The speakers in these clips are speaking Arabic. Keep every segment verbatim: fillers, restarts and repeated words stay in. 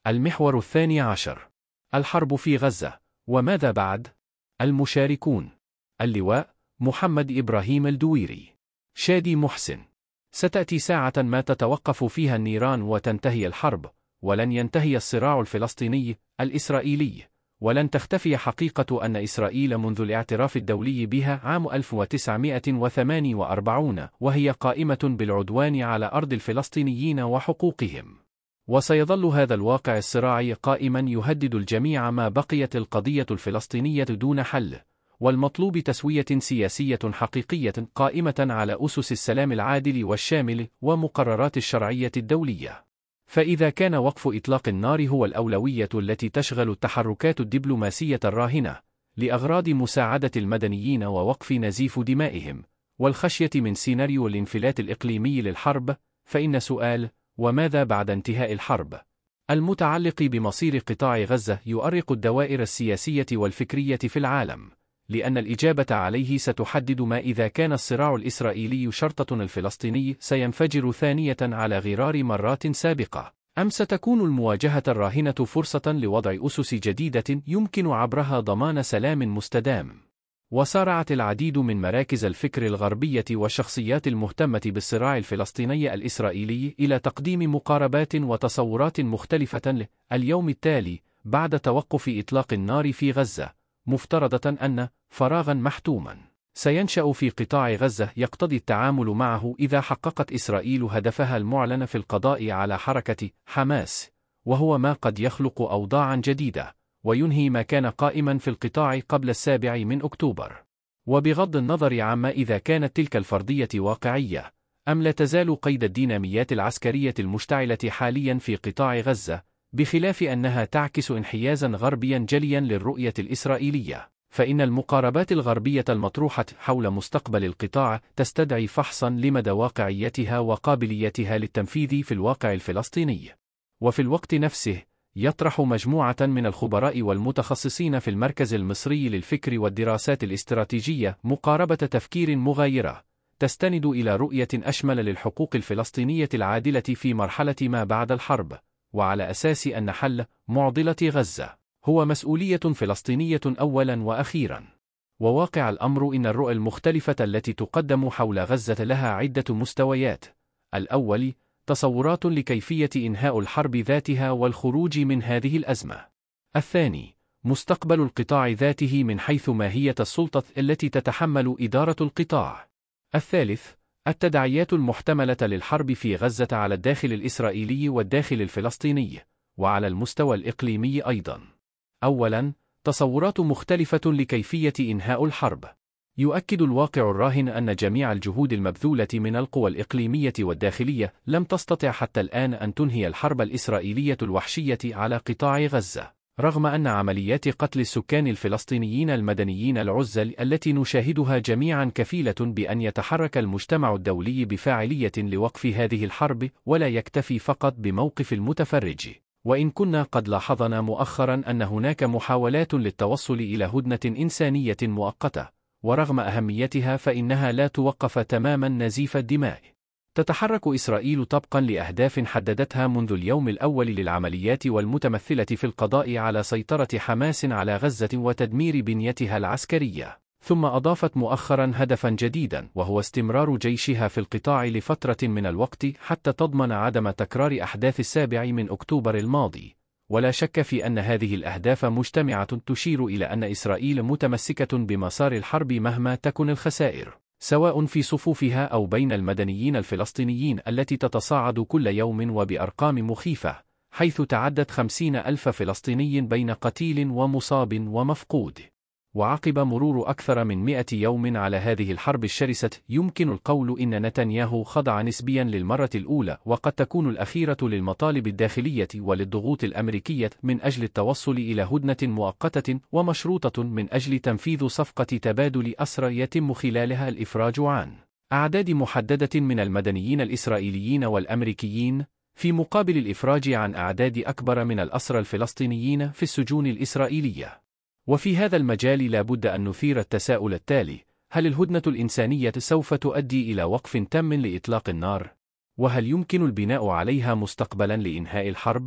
المحور الثاني عشر: الحرب في غزة، وماذا بعد؟ المشاركون: اللواء محمد إبراهيم الدويري. شادي محسن: ستأتي ساعة ما تتوقف فيها النيران وتنتهي الحرب، ولن ينتهي الصراع الفلسطيني الإسرائيلي، ولن تختفي حقيقة أن إسرائيل منذ الاعتراف الدولي بها عام ألف وتسعمائة وثمانية وأربعين وهي قائمة بالعدوان على أرض الفلسطينيين وحقوقهم. وسيظل هذا الواقع الصراعي قائما يهدد الجميع ما بقيت القضية الفلسطينية دون حل، والمطلوب تسوية سياسية حقيقية قائمة على أسس السلام العادل والشامل ومقررات الشرعية الدولية. فإذا كان وقف إطلاق النار هو الأولوية التي تشغل التحركات الدبلوماسية الراهنة لأغراض مساعدة المدنيين ووقف نزيف دمائهم والخشية من سيناريو الانفلات الإقليمي للحرب، فإن سؤال وماذا بعد انتهاء الحرب المتعلق بمصير قطاع غزة يؤرق الدوائر السياسية والفكرية في العالم، لأن الإجابة عليه ستحدد ما إذا كان الصراع الإسرائيلي شرطة الفلسطيني سينفجر ثانية على غرار مرات سابقة، أم ستكون المواجهة الراهنة فرصة لوضع أسس جديدة يمكن عبرها ضمان سلام مستدام. وسارعت العديد من مراكز الفكر الغربية والشخصيات المهتمة بالصراع الفلسطيني الإسرائيلي إلى تقديم مقاربات وتصورات مختلفة لليوم التالي بعد توقف إطلاق النار في غزة، مفترضة أن فراغا محتوما سينشأ في قطاع غزة يقتضي التعامل معه إذا حققت إسرائيل هدفها المعلن في القضاء على حركة حماس، وهو ما قد يخلق أوضاعا جديدة وينهي ما كان قائما في القطاع قبل السابع من أكتوبر. وبغض النظر عما إذا كانت تلك الفرضية واقعية أم لا تزال قيد الديناميات العسكرية المشتعلة حاليا في قطاع غزة، بخلاف أنها تعكس انحيازا غربيا جليا للرؤية الإسرائيلية، فإن المقاربات الغربية المطروحة حول مستقبل القطاع تستدعي فحصا لمدى واقعيتها وقابليتها للتنفيذ في الواقع الفلسطيني. وفي الوقت نفسه يطرح مجموعة من الخبراء والمتخصصين في المركز المصري للفكر والدراسات الاستراتيجية مقاربة تفكير مغايرة تستند إلى رؤية أشمل للحقوق الفلسطينية العادلة في مرحلة ما بعد الحرب، وعلى أساس أن حل معضلة غزة هو مسؤولية فلسطينية أولا وأخيرا. وواقع الأمر إن الرؤى المختلفة التي تقدم حول غزة لها عدة مستويات: الأول تصورات لكيفية إنهاء الحرب ذاتها والخروج من هذه الأزمة. الثاني مستقبل القطاع ذاته من حيث ماهية السلطة التي تتحمل إدارة القطاع. الثالث التداعيات المحتملة للحرب في غزة على الداخل الإسرائيلي والداخل الفلسطيني، وعلى المستوى الإقليمي أيضا. أولاً، تصورات مختلفة لكيفية إنهاء الحرب. يؤكد الواقع الراهن أن جميع الجهود المبذولة من القوى الإقليمية والداخلية لم تستطع حتى الآن أن تنهي الحرب الإسرائيلية الوحشية على قطاع غزة، رغم أن عمليات قتل السكان الفلسطينيين المدنيين العزل التي نشاهدها جميعا كفيلة بأن يتحرك المجتمع الدولي بفاعلية لوقف هذه الحرب، ولا يكتفي فقط بموقف المتفرج. وإن كنا قد لاحظنا مؤخرا أن هناك محاولات للتوصل إلى هدنة إنسانية مؤقتة، ورغم أهميتها فإنها لا توقف تماما نزيف الدماء. تتحرك إسرائيل طبقا لأهداف حددتها منذ اليوم الأول للعمليات، والمتمثلة في القضاء على سيطرة حماس على غزة وتدمير بنيتها العسكرية. ثم أضافت مؤخرا هدفا جديدا، وهو استمرار جيشها في القطاع لفترة من الوقت حتى تضمن عدم تكرار أحداث السابع من أكتوبر الماضي. ولا شك في أن هذه الأهداف مجتمعة تشير إلى أن إسرائيل متمسكة بمسار الحرب مهما تكن الخسائر، سواء في صفوفها أو بين المدنيين الفلسطينيين التي تتصاعد كل يوم وبأرقام مخيفة، حيث تعدت خمسين ألف فلسطيني بين قتيل ومصاب ومفقود. وعقب مرور أكثر من مئة يوم على هذه الحرب الشرسة، يمكن القول إن نتنياهو خضع نسبيا للمرة الأولى وقد تكون الأخيرة للمطالب الداخلية وللضغوط الأمريكية من أجل التوصل إلى هدنة مؤقتة ومشروطة من أجل تنفيذ صفقة تبادل أسرى يتم خلالها الإفراج عن أعداد محددة من المدنيين الإسرائيليين والأمريكيين، في مقابل الإفراج عن أعداد أكبر من الأسرى الفلسطينيين في السجون الإسرائيلية. وفي هذا المجال لا بد أن نثير التساؤل التالي: هل الهدنة الإنسانية سوف تؤدي إلى وقف تام لإطلاق النار؟ وهل يمكن البناء عليها مستقبلا لإنهاء الحرب؟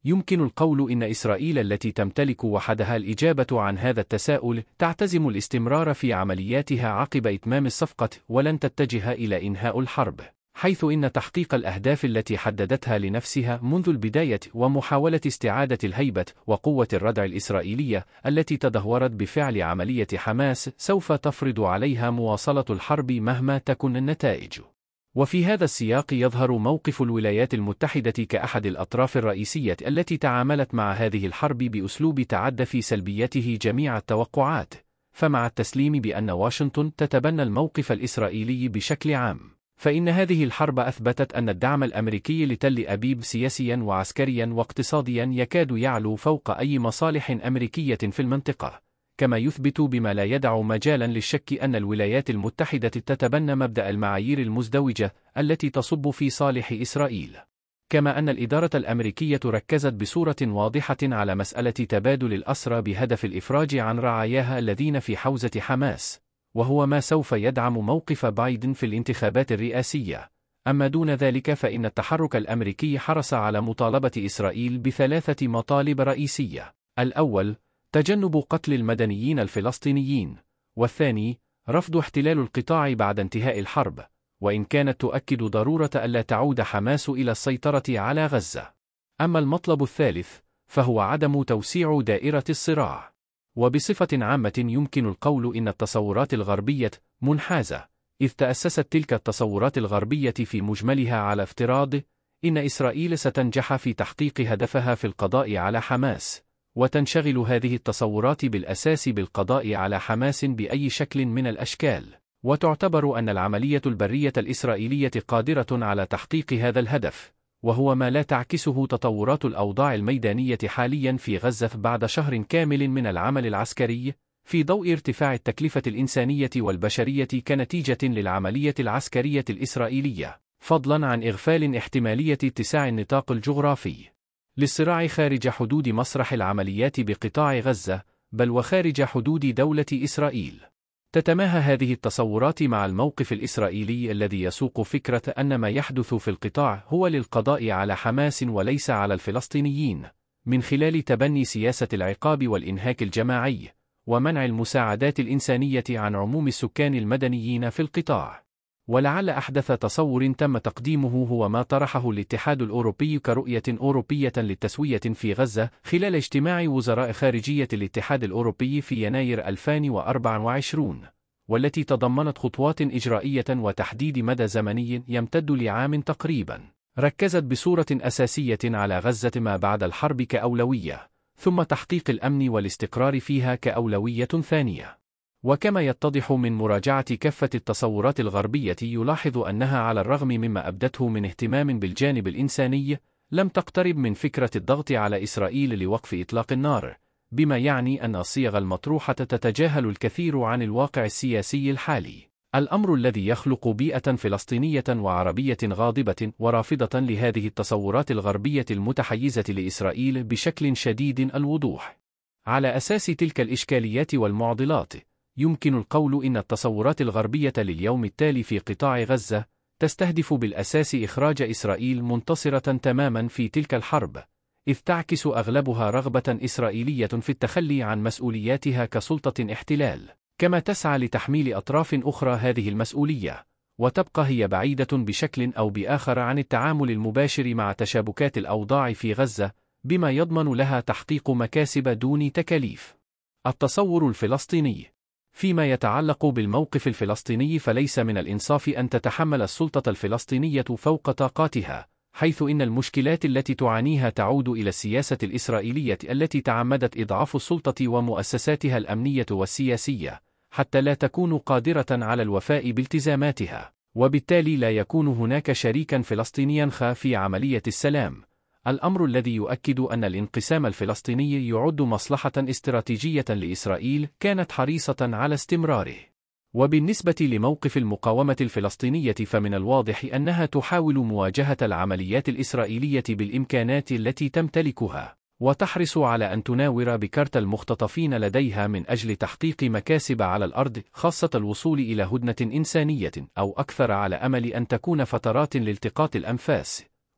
يمكن القول إن إسرائيل التي تمتلك وحدها الإجابة عن هذا التساؤل تعتزم الاستمرار في عملياتها عقب إتمام الصفقة ولن تتجه إلى إنهاء الحرب، حيث إن تحقيق الأهداف التي حددتها لنفسها منذ البداية ومحاولة استعادة الهيبة وقوة الردع الإسرائيلية التي تدهورت بفعل عملية حماس سوف تفرض عليها مواصلة الحرب مهما تكن النتائج. وفي هذا السياق يظهر موقف الولايات المتحدة كأحد الأطراف الرئيسية التي تعاملت مع هذه الحرب بأسلوب تعدى في سلبيته جميع التوقعات، فمع التسليم بأن واشنطن تتبنى الموقف الإسرائيلي بشكل عام، فإن هذه الحرب أثبتت أن الدعم الأمريكي لتل أبيب سياسيا وعسكريا واقتصاديا يكاد يعلو فوق أي مصالح أمريكية في المنطقة، كما يثبت بما لا يدع مجالا للشك أن الولايات المتحدة تتبنى مبدأ المعايير المزدوجة التي تصب في صالح إسرائيل، كما أن الإدارة الأمريكية ركزت بصورة واضحة على مسألة تبادل الأسرى بهدف الإفراج عن رعاياها الذين في حوزة حماس، وهو ما سوف يدعم موقف بايدن في الانتخابات الرئاسية. أما دون ذلك فإن التحرك الأمريكي حرص على مطالبة إسرائيل بثلاثة مطالب رئيسية: الأول تجنب قتل المدنيين الفلسطينيين، والثاني رفض احتلال القطاع بعد انتهاء الحرب، وإن كانت تؤكد ضرورة ألا تعود حماس إلى السيطرة على غزة. أما المطلب الثالث فهو عدم توسيع دائرة الصراع. وبصفة عامة يمكن القول إن التصورات الغربية منحازة، إذ تأسست تلك التصورات الغربية في مجملها على افتراض إن إسرائيل ستنجح في تحقيق هدفها في القضاء على حماس، وتنشغل هذه التصورات بالأساس بالقضاء على حماس بأي شكل من الأشكال، وتعتبر أن العملية البرية الإسرائيلية قادرة على تحقيق هذا الهدف، وهو ما لا تعكسه تطورات الأوضاع الميدانية حاليا في غزة بعد شهر كامل من العمل العسكري، في ضوء ارتفاع التكلفة الإنسانية والبشرية كنتيجة للعملية العسكرية الإسرائيلية، فضلا عن إغفال احتمالية اتساع النطاق الجغرافي للصراع خارج حدود مسرح العمليات بقطاع غزة، بل وخارج حدود دولة إسرائيل. تتماهى هذه التصورات مع الموقف الإسرائيلي الذي يسوق فكرة أن ما يحدث في القطاع هو للقضاء على حماس وليس على الفلسطينيين، من خلال تبني سياسة العقاب والإنهاك الجماعي، ومنع المساعدات الإنسانية عن عموم السكان المدنيين في القطاع. ولعل أحدث تصور تم تقديمه هو ما طرحه الاتحاد الأوروبي كرؤية أوروبية للتسوية في غزة خلال اجتماع وزراء خارجية الاتحاد الأوروبي في يناير ألفين وأربعة وعشرين، والتي تضمنت خطوات إجرائية وتحديد مدى زمني يمتد لعام تقريبا، ركزت بصورة أساسية على غزة ما بعد الحرب كأولوية، ثم تحقيق الأمن والاستقرار فيها كأولوية ثانية. وكما يتضح من مراجعة كافة التصورات الغربية يلاحظ أنها على الرغم مما أبدته من اهتمام بالجانب الإنساني لم تقترب من فكرة الضغط على إسرائيل لوقف إطلاق النار، بما يعني أن الصيغ المطروحة تتجاهل الكثير عن الواقع السياسي الحالي، الأمر الذي يخلق بيئة فلسطينية وعربية غاضبة ورافضة لهذه التصورات الغربية المتحيزة لإسرائيل بشكل شديد الوضوح. على أساس تلك الإشكاليات والمعضلات، يمكن القول إن التصورات الغربية لليوم التالي في قطاع غزة تستهدف بالأساس إخراج إسرائيل منتصرة تماما في تلك الحرب، إذ تعكس أغلبها رغبة إسرائيلية في التخلي عن مسؤولياتها كسلطة احتلال، كما تسعى لتحميل أطراف أخرى هذه المسؤولية، وتبقى هي بعيدة بشكل أو بآخر عن التعامل المباشر مع تشابكات الأوضاع في غزة، بما يضمن لها تحقيق مكاسب دون تكاليف. التصور الفلسطيني. فيما يتعلق بالموقف الفلسطيني فليس من الإنصاف أن تتحمل السلطة الفلسطينية فوق طاقاتها، حيث إن المشكلات التي تعانيها تعود إلى السياسة الإسرائيلية التي تعمدت إضعاف السلطة ومؤسساتها الأمنية والسياسية حتى لا تكون قادرة على الوفاء بالتزاماتها، وبالتالي لا يكون هناك شريكا فلسطينيا خا في عملية السلام، الأمر الذي يؤكد أن الانقسام الفلسطيني يعد مصلحة استراتيجية لإسرائيل كانت حريصة على استمراره. وبالنسبة لموقف المقاومة الفلسطينية فمن الواضح أنها تحاول مواجهة العمليات الإسرائيلية بالإمكانات التي تمتلكها، وتحرص على أن تناور بكرت المختطفين لديها من أجل تحقيق مكاسب على الأرض، خاصة الوصول إلى هدنة إنسانية أو أكثر، على أمل أن تكون فترات لالتقاط الأنفاس،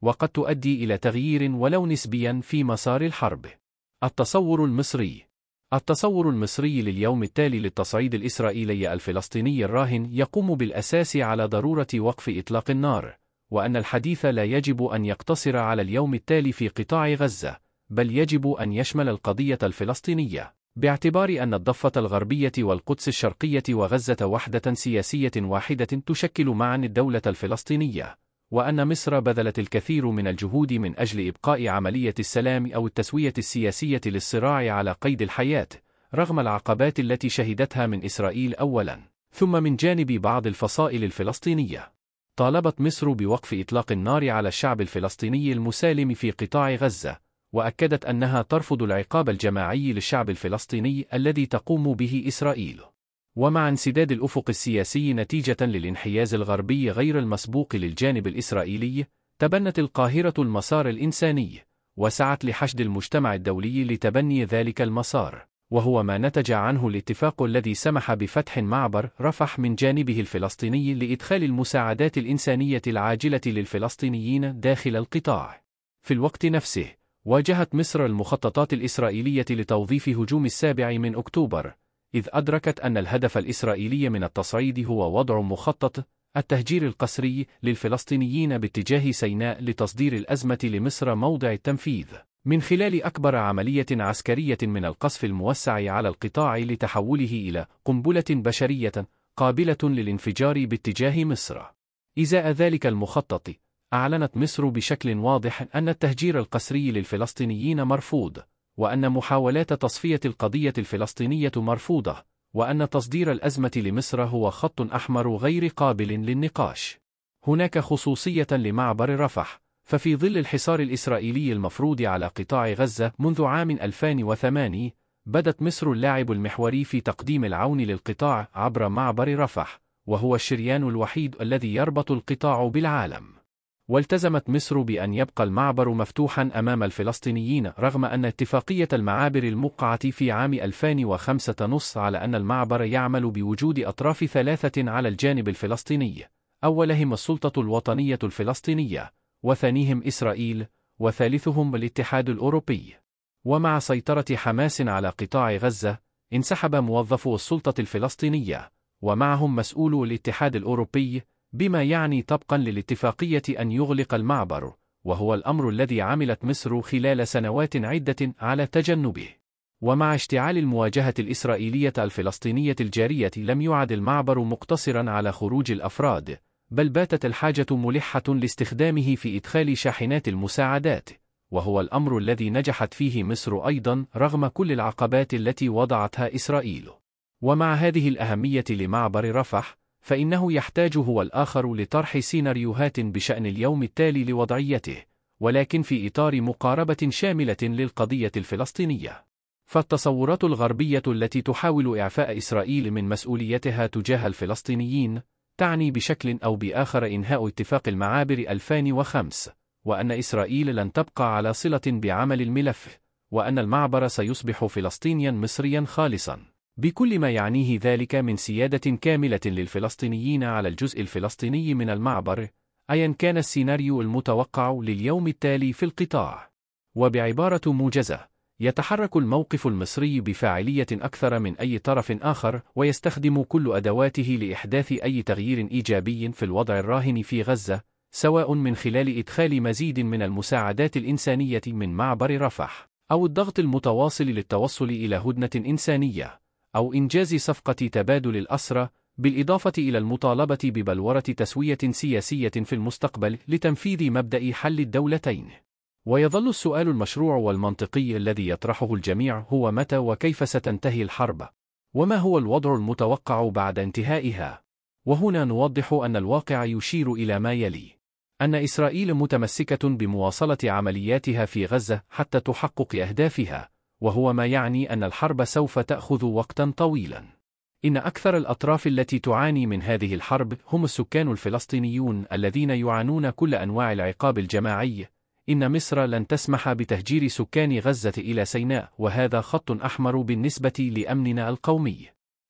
وقد تؤدي إلى تغيير ولو نسبيا في مسار الحرب. التصور المصري. التصور المصري لليوم التالي للتصعيد الإسرائيلي الفلسطيني الراهن يقوم بالأساس على ضرورة وقف إطلاق النار، وأن الحديث لا يجب أن يقتصر على اليوم التالي في قطاع غزة، بل يجب أن يشمل القضية الفلسطينية، باعتبار أن الضفة الغربية والقدس الشرقية وغزة وحدة سياسية واحدة تشكل معا الدولة الفلسطينية، وأن مصر بذلت الكثير من الجهود من أجل إبقاء عملية السلام أو التسوية السياسية للصراع على قيد الحياة، رغم العقبات التي شهدتها من إسرائيل أولاً، ثم من جانب بعض الفصائل الفلسطينية. طالبت مصر بوقف إطلاق النار على الشعب الفلسطيني المسالم في قطاع غزة، وأكدت أنها ترفض العقاب الجماعي للشعب الفلسطيني الذي تقوم به إسرائيل. ومع انسداد الأفق السياسي نتيجة للانحياز الغربي غير المسبوق للجانب الإسرائيلي، تبنت القاهرة المسار الإنساني، وسعت لحشد المجتمع الدولي لتبني ذلك المسار، وهو ما نتج عنه الاتفاق الذي سمح بفتح معبر رفح من جانبه الفلسطيني لإدخال المساعدات الإنسانية العاجلة للفلسطينيين داخل القطاع. في الوقت نفسه، واجهت مصر المخططات الإسرائيلية لتوظيف هجوم السابع من أكتوبر، إذ أدركت أن الهدف الإسرائيلي من التصعيد هو وضع مخطط التهجير القسري للفلسطينيين باتجاه سيناء لتصدير الأزمة لمصر موضع التنفيذ، من خلال أكبر عملية عسكرية من القصف الموسع على القطاع لتحوله إلى قنبلة بشرية قابلة للانفجار باتجاه مصر. إزاء ذلك المخطط، أعلنت مصر بشكل واضح أن التهجير القسري للفلسطينيين مرفوض، وأن محاولات تصفية القضية الفلسطينية مرفوضة، وأن تصدير الأزمة لمصر هو خط أحمر غير قابل للنقاش. هناك خصوصية لمعبر رفح، ففي ظل الحصار الإسرائيلي المفروض على قطاع غزة منذ عام ألفين وثمانية، بدت مصر اللاعب المحوري في تقديم العون للقطاع عبر معبر رفح، وهو الشريان الوحيد الذي يربط القطاع بالعالم. والتزمت مصر بأن يبقى المعبر مفتوحا أمام الفلسطينيين، رغم أن اتفاقية المعابر الموقعة في عام ألفين وخمسة نص على أن المعبر يعمل بوجود أطراف ثلاثة على الجانب الفلسطيني، أولهم السلطة الوطنية الفلسطينية، وثانيهم إسرائيل، وثالثهم الاتحاد الأوروبي. ومع سيطرة حماس على قطاع غزة، انسحب موظفو السلطة الفلسطينية، ومعهم مسؤولو الاتحاد الأوروبي، بما يعني طبقا للاتفاقية أن يغلق المعبر، وهو الأمر الذي عملت مصر خلال سنوات عدة على تجنبه. ومع اشتعال المواجهة الإسرائيلية الفلسطينية الجارية، لم يعد المعبر مقتصرا على خروج الأفراد، بل باتت الحاجة ملحة لاستخدامه في إدخال شاحنات المساعدات، وهو الأمر الذي نجحت فيه مصر أيضا رغم كل العقبات التي وضعتها إسرائيل. ومع هذه الأهمية لمعبر رفح، فإنه يحتاج هو الآخر لطرح سيناريوهات بشأن اليوم التالي لوضعيته، ولكن في إطار مقاربة شاملة للقضية الفلسطينية. فالتصورات الغربية التي تحاول إعفاء إسرائيل من مسؤوليتها تجاه الفلسطينيين تعني بشكل أو بآخر إنهاء اتفاق المعابر ألفين وخمسة، وأن إسرائيل لن تبقى على صلة بعمل الملف، وأن المعبر سيصبح فلسطينيا مصريا خالصا، بكل ما يعنيه ذلك من سيادة كاملة للفلسطينيين على الجزء الفلسطيني من المعبر، أيا كان السيناريو المتوقع لليوم التالي في القطاع. وبعبارة موجزة، يتحرك الموقف المصري بفاعلية أكثر من أي طرف آخر، ويستخدم كل أدواته لإحداث أي تغيير إيجابي في الوضع الراهن في غزة، سواء من خلال إدخال مزيد من المساعدات الإنسانية من معبر رفح، أو الضغط المتواصل للتوصل إلى هدنة إنسانية، أو إنجاز صفقة تبادل الأسرى، بالإضافة إلى المطالبة ببلورة تسوية سياسية في المستقبل لتنفيذ مبدأ حل الدولتين. ويظل السؤال المشروع والمنطقي الذي يطرحه الجميع هو متى وكيف ستنتهي الحرب؟ وما هو الوضع المتوقع بعد انتهائها؟ وهنا نوضح أن الواقع يشير إلى ما يلي: أن إسرائيل متمسكة بمواصلة عملياتها في غزة حتى تحقق أهدافها، وهو ما يعني أن الحرب سوف تأخذ وقتا طويلا. إن أكثر الأطراف التي تعاني من هذه الحرب هم السكان الفلسطينيون الذين يعانون كل أنواع العقاب الجماعي. إن مصر لن تسمح بتهجير سكان غزة إلى سيناء، وهذا خط أحمر بالنسبة لأمننا القومي.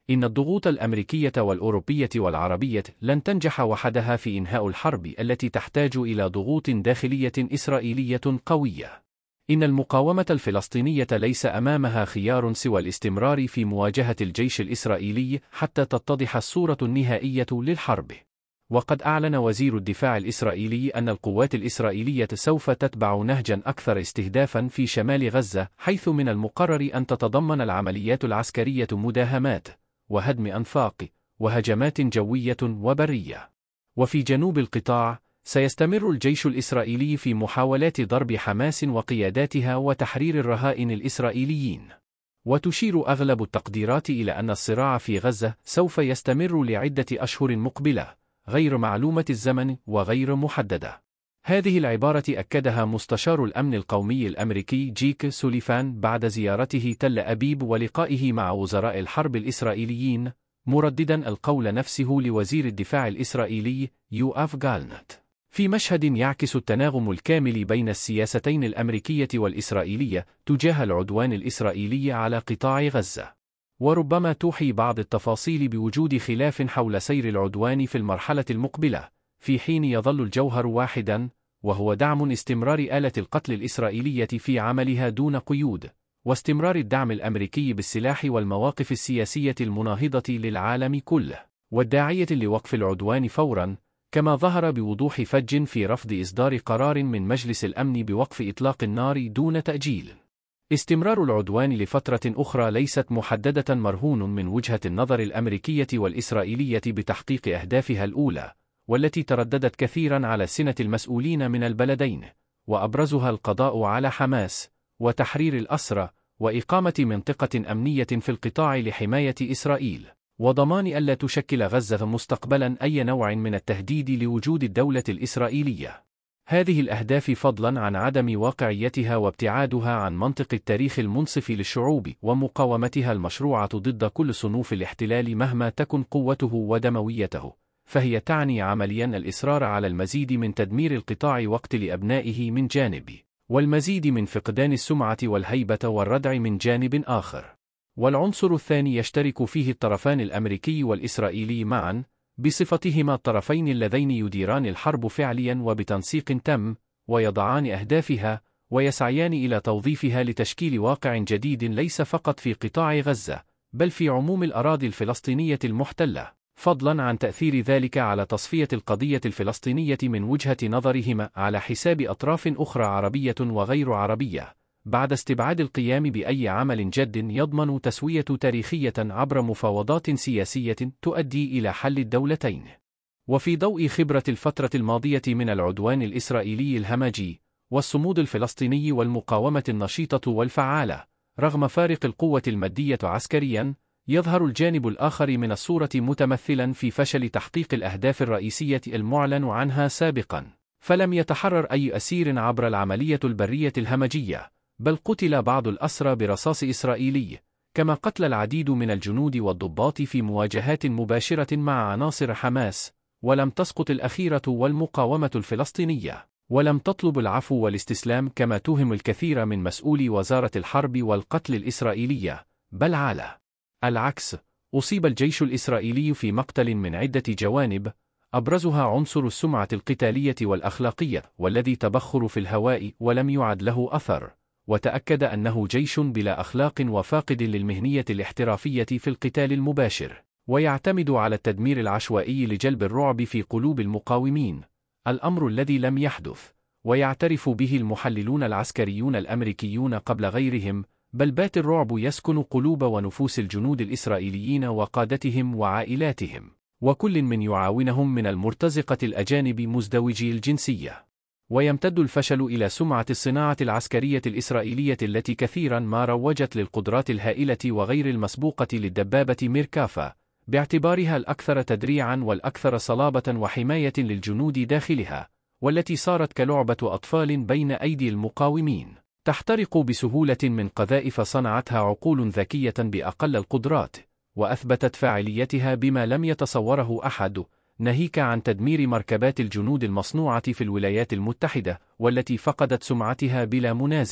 إن الضغوط الأمريكية والأوروبية والعربية لن تنجح وحدها في إنهاء الحرب التي تحتاج إلى ضغوط داخلية إسرائيلية قوية. إن المقاومة الفلسطينية ليس أمامها خيار سوى الاستمرار في مواجهة الجيش الإسرائيلي حتى تتضح الصورة النهائية للحرب. وقد أعلن وزير الدفاع الإسرائيلي أن القوات الإسرائيلية سوف تتبع نهجا أكثر استهدافا في شمال غزة، حيث من المقرر أن تتضمن العمليات العسكرية مداهمات وهدم أنفاق وهجمات جوية وبرية. وفي جنوب القطاع سيستمر الجيش الإسرائيلي في محاولات ضرب حماس وقياداتها وتحرير الرهائن الإسرائيليين. وتشير أغلب التقديرات إلى أن الصراع في غزة سوف يستمر لعدة أشهر مقبلة، غير معلومة الزمن وغير محددة. هذه العبارة أكدها مستشار الأمن القومي الأمريكي جيك سوليفان بعد زيارته تل أبيب ولقائه مع وزراء الحرب الإسرائيليين، مرددا القول نفسه لوزير الدفاع الإسرائيلي يوآف جالنت، في مشهد يعكس التناغم الكامل بين السياستين الأمريكية والإسرائيلية تجاه العدوان الإسرائيلي على قطاع غزة. وربما توحي بعض التفاصيل بوجود خلاف حول سير العدوان في المرحلة المقبلة، في حين يظل الجوهر واحدا، وهو دعم استمرار آلة القتل الإسرائيلية في عملها دون قيود، واستمرار الدعم الأمريكي بالسلاح والمواقف السياسية المناهضة للعالم كله، والداعية لوقف العدوان فورا، كما ظهر بوضوح فج في رفض إصدار قرار من مجلس الأمن بوقف إطلاق النار دون تأجيل. استمرار العدوان لفترة أخرى ليست محددة مرهون من وجهة النظر الأمريكية والإسرائيلية بتحقيق أهدافها الأولى، والتي ترددت كثيرا على سنة المسؤولين من البلدين، وأبرزها القضاء على حماس، وتحرير الأسرى، وإقامة منطقة أمنية في القطاع لحماية إسرائيل، وضمان ألا تشكل غزة مستقبلا أي نوع من التهديد لوجود الدولة الإسرائيلية. هذه الأهداف فضلا عن عدم واقعيتها وابتعادها عن منطق التاريخ المنصف للشعوب ومقاومتها المشروعة ضد كل صنوف الاحتلال مهما تكن قوته ودمويته، فهي تعني عمليا الإصرار على المزيد من تدمير القطاع واقتل أبنائه من جانب، والمزيد من فقدان السمعة والهيبة والردع من جانب آخر. والعنصر الثاني يشترك فيه الطرفان الأمريكي والإسرائيلي معا، بصفتهما الطرفين اللذين يديران الحرب فعليا وبتنسيق تام، ويضعان أهدافها ويسعيان إلى توظيفها لتشكيل واقع جديد ليس فقط في قطاع غزة، بل في عموم الأراضي الفلسطينية المحتلة، فضلا عن تأثير ذلك على تصفية القضية الفلسطينية من وجهة نظرهما على حساب أطراف أخرى عربية وغير عربية، بعد استبعاد القيام بأي عمل جد يضمن تسوية تاريخية عبر مفاوضات سياسية تؤدي إلى حل الدولتين. وفي ضوء خبرة الفترة الماضية من العدوان الإسرائيلي الهمجي، والصمود الفلسطيني والمقاومة النشيطة والفعالة، رغم فارق القوة المادية عسكريا، يظهر الجانب الآخر من الصورة متمثلا في فشل تحقيق الأهداف الرئيسية المعلن عنها سابقا، فلم يتحرر أي أسير عبر العملية البرية الهمجية، بل قتل بعض الأسرى برصاص إسرائيلي، كما قتل العديد من الجنود والضباط في مواجهات مباشرة مع عناصر حماس، ولم تسقط الأخيرة والمقاومة الفلسطينية، ولم تطلب العفو والاستسلام كما توهم الكثير من مسؤولي وزارة الحرب والقتل الإسرائيلية، بل على العكس، أصيب الجيش الإسرائيلي في مقتل من عدة جوانب، أبرزها عنصر السمعة القتالية والأخلاقية، والذي تبخر في الهواء ولم يعد له أثر، وتأكد أنه جيش بلا أخلاق وفاقد للمهنية الاحترافية في القتال المباشر، ويعتمد على التدمير العشوائي لجلب الرعب في قلوب المقاومين، الأمر الذي لم يحدث، ويعترف به المحللون العسكريون الأمريكيون قبل غيرهم، بل بات الرعب يسكن قلوب ونفوس الجنود الإسرائيليين وقادتهم وعائلاتهم، وكل من يعاونهم من المرتزقة الأجانب مزدوجي الجنسية. ويمتد الفشل إلى سمعة الصناعة العسكرية الإسرائيلية التي كثيرا ما روجت للقدرات الهائلة وغير المسبوقة للدبابة ميركافا، باعتبارها الأكثر تدريعا والأكثر صلابة وحماية للجنود داخلها، والتي صارت كلعبة أطفال بين أيدي المقاومين، تحترق بسهولة من قذائف صنعتها عقول ذكية بأقل القدرات، وأثبتت فاعليتها بما لم يتصوره أحد، ناهيك عن تدمير مركبات الجنود المصنوعة في الولايات المتحدة، والتي فقدت سمعتها بلا منازع،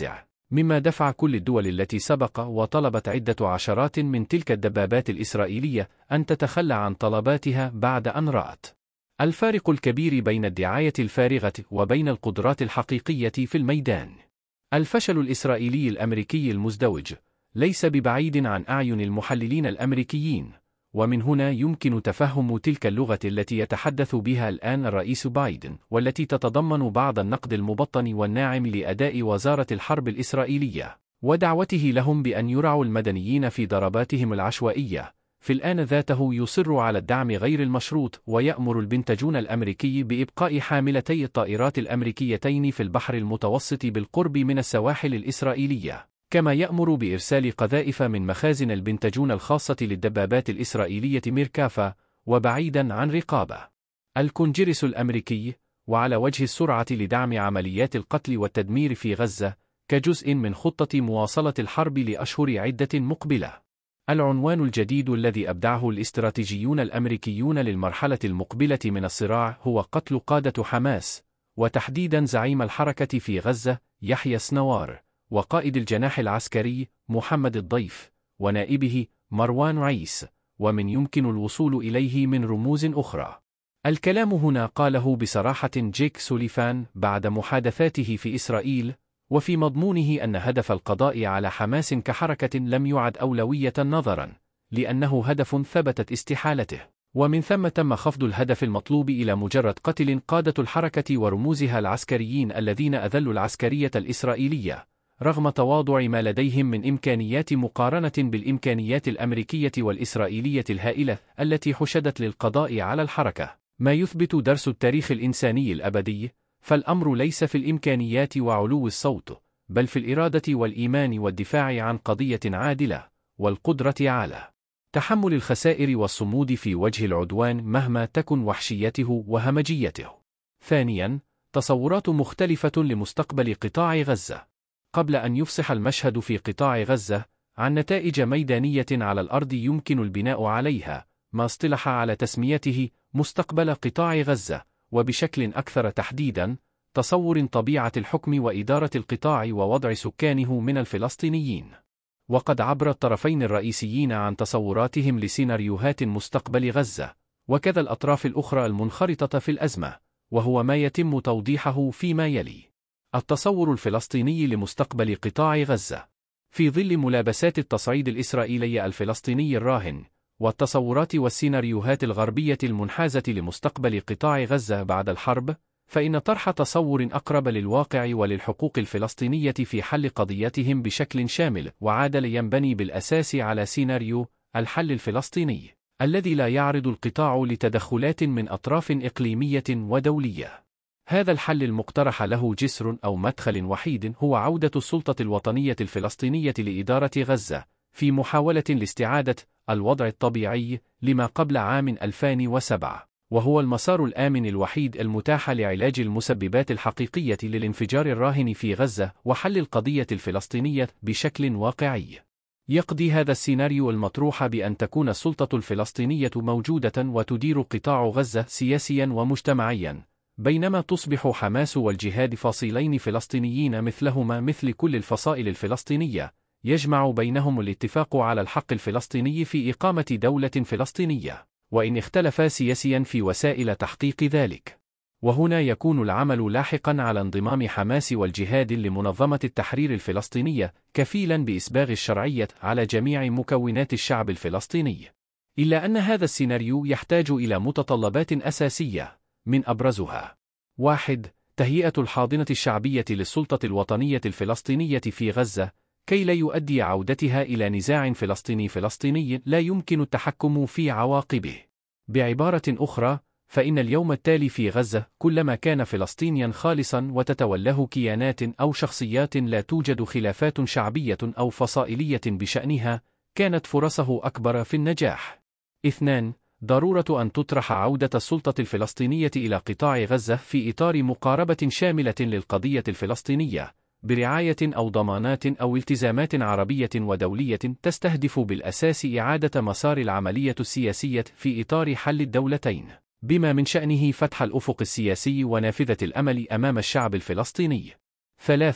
مما دفع كل الدول التي سبق وطلبت عدة عشرات من تلك الدبابات الإسرائيلية أن تتخلى عن طلباتها بعد أن رأت الفارق الكبير بين الدعاية الفارغة وبين القدرات الحقيقية في الميدان. الفشل الإسرائيلي الأمريكي المزدوج ليس ببعيد عن أعين المحللين الأمريكيين، ومن هنا يمكن تفهم تلك اللغة التي يتحدث بها الآن الرئيس بايدن، والتي تتضمن بعض النقد المبطن والناعم لأداء وزارة الحرب الإسرائيلية، ودعوته لهم بأن يرعوا المدنيين في ضرباتهم العشوائية. في الآن ذاته يصر على الدعم غير المشروط، ويأمر البنتاجون الأمريكي بإبقاء حاملتي الطائرات الأمريكيتين في البحر المتوسط بالقرب من السواحل الإسرائيلية، كما يأمر بإرسال قذائف من مخازن البنتاجون الخاصة للدبابات الإسرائيلية ميركافا وبعيدا عن رقابة الكونجرس الأمريكي، وعلى وجه السرعة لدعم عمليات القتل والتدمير في غزة كجزء من خطة مواصلة الحرب لأشهر عدة مقبلة. العنوان الجديد الذي أبدعه الاستراتيجيون الأمريكيون للمرحلة المقبلة من الصراع هو قتل قادة حماس، وتحديدا زعيم الحركة في غزة يحيى سنوار، وقائد الجناح العسكري محمد الضيف، ونائبه مروان عيس، ومن يمكن الوصول إليه من رموز أخرى. الكلام هنا قاله بصراحة جيك سوليفان بعد محادثاته في إسرائيل، وفي مضمونه أن هدف القضاء على حماس كحركة لم يعد أولوية نظرا لأنه هدف ثبتت استحالته، ومن ثم تم خفض الهدف المطلوب إلى مجرد قتل قادة الحركة ورموزها العسكريين الذين أذلوا العسكرية الإسرائيلية، رغم تواضع ما لديهم من إمكانيات مقارنة بالإمكانيات الأمريكية والإسرائيلية الهائلة التي حشدت للقضاء على الحركة. ما يثبت درس التاريخ الإنساني الأبدي، فالأمر ليس في الإمكانيات وعلو الصوت، بل في الإرادة والإيمان والدفاع عن قضية عادلة، والقدرة على تحمل الخسائر والصمود في وجه العدوان مهما تكن وحشيته وهمجيته. ثانياً، تصورات مختلفة لمستقبل قطاع غزة. قبل أن يفصح المشهد في قطاع غزة عن نتائج ميدانية على الأرض يمكن البناء عليها ما اصطلح على تسميته مستقبل قطاع غزة، وبشكل أكثر تحديداً تصور طبيعة الحكم وإدارة القطاع ووضع سكانه من الفلسطينيين. وقد عبر الطرفين الرئيسيين عن تصوراتهم لسيناريوهات مستقبل غزة، وكذا الأطراف الأخرى المنخرطة في الأزمة، وهو ما يتم توضيحه فيما يلي. التصور الفلسطيني لمستقبل قطاع غزة في ظل ملابسات التصعيد الإسرائيلي الفلسطيني الراهن، والتصورات والسيناريوهات الغربية المنحازة لمستقبل قطاع غزة بعد الحرب، فإن طرح تصور أقرب للواقع وللحقوق الفلسطينية في حل قضيتهم بشكل شامل وعادل ينبني بالأساس على سيناريو الحل الفلسطيني الذي لا يعرض القطاع لتدخلات من أطراف إقليمية ودولية. هذا الحل المقترح له جسر أو مدخل وحيد هو عودة السلطة الوطنية الفلسطينية لإدارة غزة في محاولة لاستعادة الوضع الطبيعي لما قبل عام ألفين وسبعة، وهو المسار الآمن الوحيد المتاح لعلاج المسببات الحقيقية للانفجار الراهن في غزة وحل القضية الفلسطينية بشكل واقعي. يقضي هذا السيناريو المطروح بأن تكون السلطة الفلسطينية موجودة وتدير قطاع غزة سياسيا ومجتمعيا، بينما تصبح حماس والجهاد فصيلين فلسطينيين مثلهما مثل كل الفصائل الفلسطينية، يجمع بينهم الاتفاق على الحق الفلسطيني في إقامة دولة فلسطينية، وإن اختلفا سياسيا في وسائل تحقيق ذلك. وهنا يكون العمل لاحقا على انضمام حماس والجهاد لمنظمة التحرير الفلسطينية كفيلا بإسباغ الشرعية على جميع مكونات الشعب الفلسطيني. إلا أن هذا السيناريو يحتاج إلى متطلبات أساسية، من أبرزها: واحد. تهيئة الحاضنة الشعبية للسلطة الوطنية الفلسطينية في غزة كي لا يؤدي عودتها إلى نزاع فلسطيني فلسطيني لا يمكن التحكم في عواقبه. بعبارة أخرى، فإن اليوم التالي في غزة كلما كان فلسطينيا خالصا وتتولاه كيانات أو شخصيات لا توجد خلافات شعبية أو فصائلية بشأنها، كانت فرصه أكبر في النجاح. اثنان. ضرورة أن تطرح عودة السلطة الفلسطينية إلى قطاع غزة في إطار مقاربة شاملة للقضية الفلسطينية، برعاية أو ضمانات أو التزامات عربية ودولية تستهدف بالأساس إعادة مسار العملية السياسية في إطار حل الدولتين، بما من شأنه فتح الأفق السياسي ونافذة الأمل أمام الشعب الفلسطيني. ثلاث.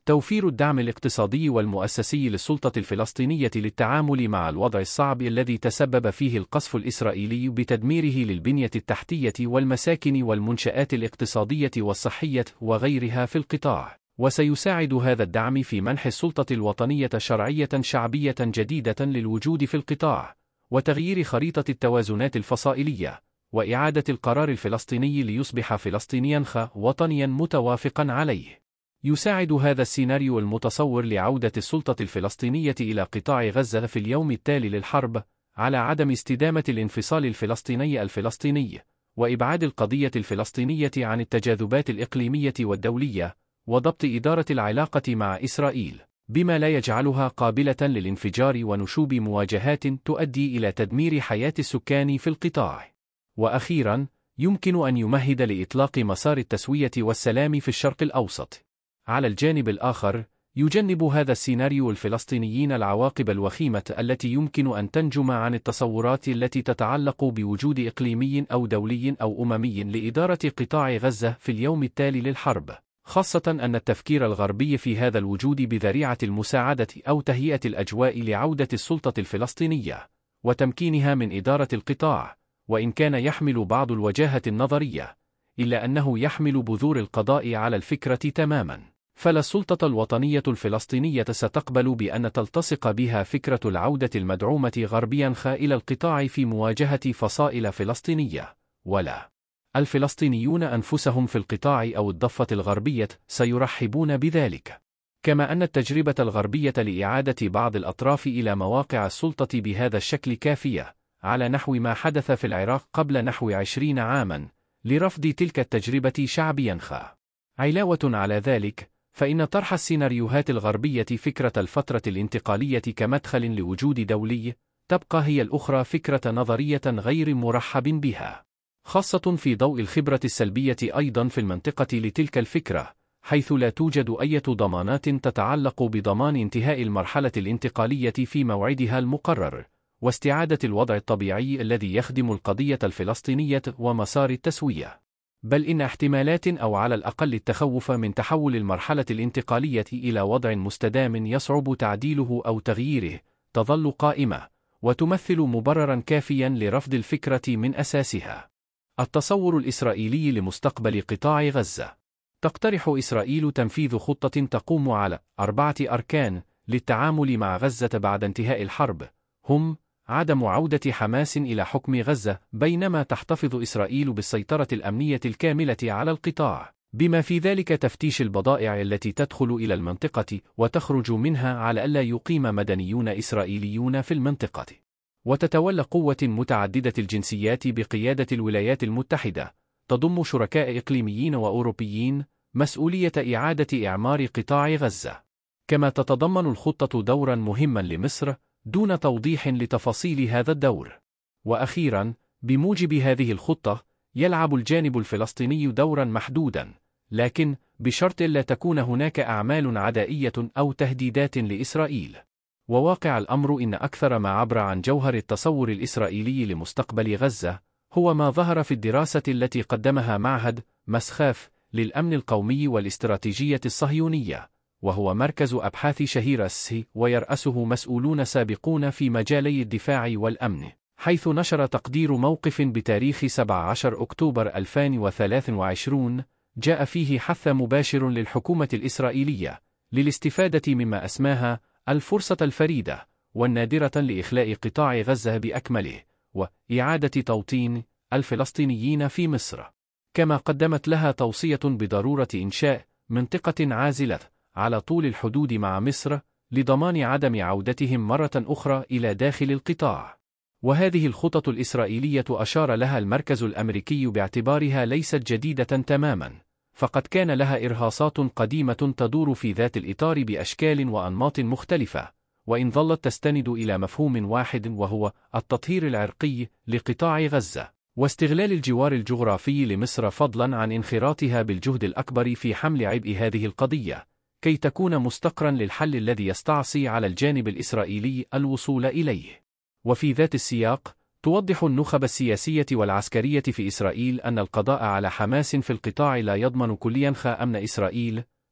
توفير الدعم الاقتصادي والمؤسسي للسلطة الفلسطينية للتعامل مع الوضع الصعب الذي تسبب فيه القصف الإسرائيلي بتدميره للبنية التحتية والمساكن والمنشآت الاقتصادية والصحية وغيرها في القطاع. وسيساعد هذا الدعم في منح السلطة الوطنية شرعية شعبية جديدة للوجود في القطاع، وتغيير خريطة التوازنات الفصائلية، وإعادة القرار الفلسطيني ليصبح فلسطينيا وطنيا متوافقا عليه. يساعد هذا السيناريو المتصور لعودة السلطة الفلسطينية إلى قطاع غزة في اليوم التالي للحرب على عدم استدامة الانفصال الفلسطيني الفلسطيني، وإبعاد القضية الفلسطينية عن التجاذبات الإقليمية والدولية، وضبط إدارة العلاقة مع إسرائيل، بما لا يجعلها قابلة للانفجار ونشوب مواجهات تؤدي إلى تدمير حياة السكان في القطاع. وأخيرا، يمكن أن يمهد لإطلاق مسار التسوية والسلام في الشرق الأوسط. على الجانب الآخر، يجنب هذا السيناريو الفلسطينيين العواقب الوخيمة التي يمكن أن تنجم عن التصورات التي تتعلق بوجود إقليمي أو دولي أو أممي لإدارة قطاع غزة في اليوم التالي للحرب، خاصة أن التفكير الغربي في هذا الوجود بذريعة المساعدة أو تهيئة الأجواء لعودة السلطة الفلسطينية وتمكينها من إدارة القطاع، وإن كان يحمل بعض الوجاهة النظرية، إلا أنه يحمل بذور القضاء على الفكرة تماما. فلا السلطة الوطنية الفلسطينية ستقبل بأن تلتصق بها فكرة العودة المدعومة غربيا إلى القطاع في مواجهة فصائل فلسطينية، ولا الفلسطينيون أنفسهم في القطاع أو الضفة الغربية سيرحبون بذلك. كما أن التجربة الغربية لإعادة بعض الأطراف إلى مواقع السلطة بهذا الشكل كافية، على نحو ما حدث في العراق قبل نحو عشرين عاما، لرفض تلك التجربة شعبيا خا. علاوة على ذلك، فإن طرح السيناريوهات الغربية فكرة الفترة الانتقالية كمدخل لوجود دولي تبقى هي الأخرى فكرة نظرية غير مرحب بها، خاصة في ضوء الخبرة السلبية أيضا في المنطقة لتلك الفكرة، حيث لا توجد أي ضمانات تتعلق بضمان انتهاء المرحلة الانتقالية في موعدها المقرر، واستعادة الوضع الطبيعي الذي يخدم القضية الفلسطينية ومسار التسوية. بل إن احتمالات أو على الأقل التخوف من تحول المرحلة الانتقالية إلى وضع مستدام يصعب تعديله أو تغييره تظل قائمة، وتمثل مبررا كافيا لرفض الفكرة من أساسها. التصور الإسرائيلي لمستقبل قطاع غزة. تقترح إسرائيل تنفيذ خطة تقوم على أربعة أركان للتعامل مع غزة بعد انتهاء الحرب، هم: عدم عودة حماس إلى حكم غزة بينما تحتفظ إسرائيل بالسيطرة الأمنية الكاملة على القطاع، بما في ذلك تفتيش البضائع التي تدخل إلى المنطقة وتخرج منها على ألا يقيم مدنيون إسرائيليون في المنطقة. وتتولى قوة متعددة الجنسيات بقيادة الولايات المتحدة، تضم شركاء إقليميين وأوروبيين، مسؤولية إعادة إعمار قطاع غزة. كما تتضمن الخطة دورا مهما لمصر دون توضيح لتفاصيل هذا الدور. وأخيرا، بموجب هذه الخطة، يلعب الجانب الفلسطيني دورا محدودا، لكن بشرط لا تكون هناك أعمال عدائية أو تهديدات لإسرائيل. وواقع الأمر إن أكثر ما عبر عن جوهر التصور الإسرائيلي لمستقبل غزة هو ما ظهر في الدراسة التي قدمها معهد مسخاف للأمن القومي والاستراتيجية الصهيونية، وهو مركز أبحاث شهير السي ويرأسه مسؤولون سابقون في مجالي الدفاع والأمن، حيث نشر تقدير موقف بتاريخ سبعة عشر أكتوبر ألفين وثلاثة وعشرين جاء فيه حث مباشر للحكومة الإسرائيلية للاستفادة مما أسماها الفرصة الفريدة والنادرة لإخلاء قطاع غزة بأكمله وإعادة توطين الفلسطينيين في مصر، كما قدمت لها توصية بضرورة إنشاء منطقة عازلة على طول الحدود مع مصر لضمان عدم عودتهم مرة أخرى إلى داخل القطاع. وهذه الخطط الإسرائيلية أشار لها المركز الأمريكي باعتبارها ليست جديدة تماما، فقد كان لها إرهاصات قديمة تدور في ذات الإطار بأشكال وأنماط مختلفة، وإن ظلت تستند إلى مفهوم واحد وهو التطهير العرقي لقطاع غزة، واستغلال الجوار الجغرافي لمصر فضلا عن انخراطها بالجهد الأكبر في حمل عبء هذه القضية، كي تكون مستقرا للحل الذي يستعصي على الجانب الإسرائيلي الوصول إليه. وفي ذات السياق، توضح النخب السياسية والعسكرية في إسرائيل أن القضاء على حماس في القطاع لا يضمن كليا أمن إسرائيل،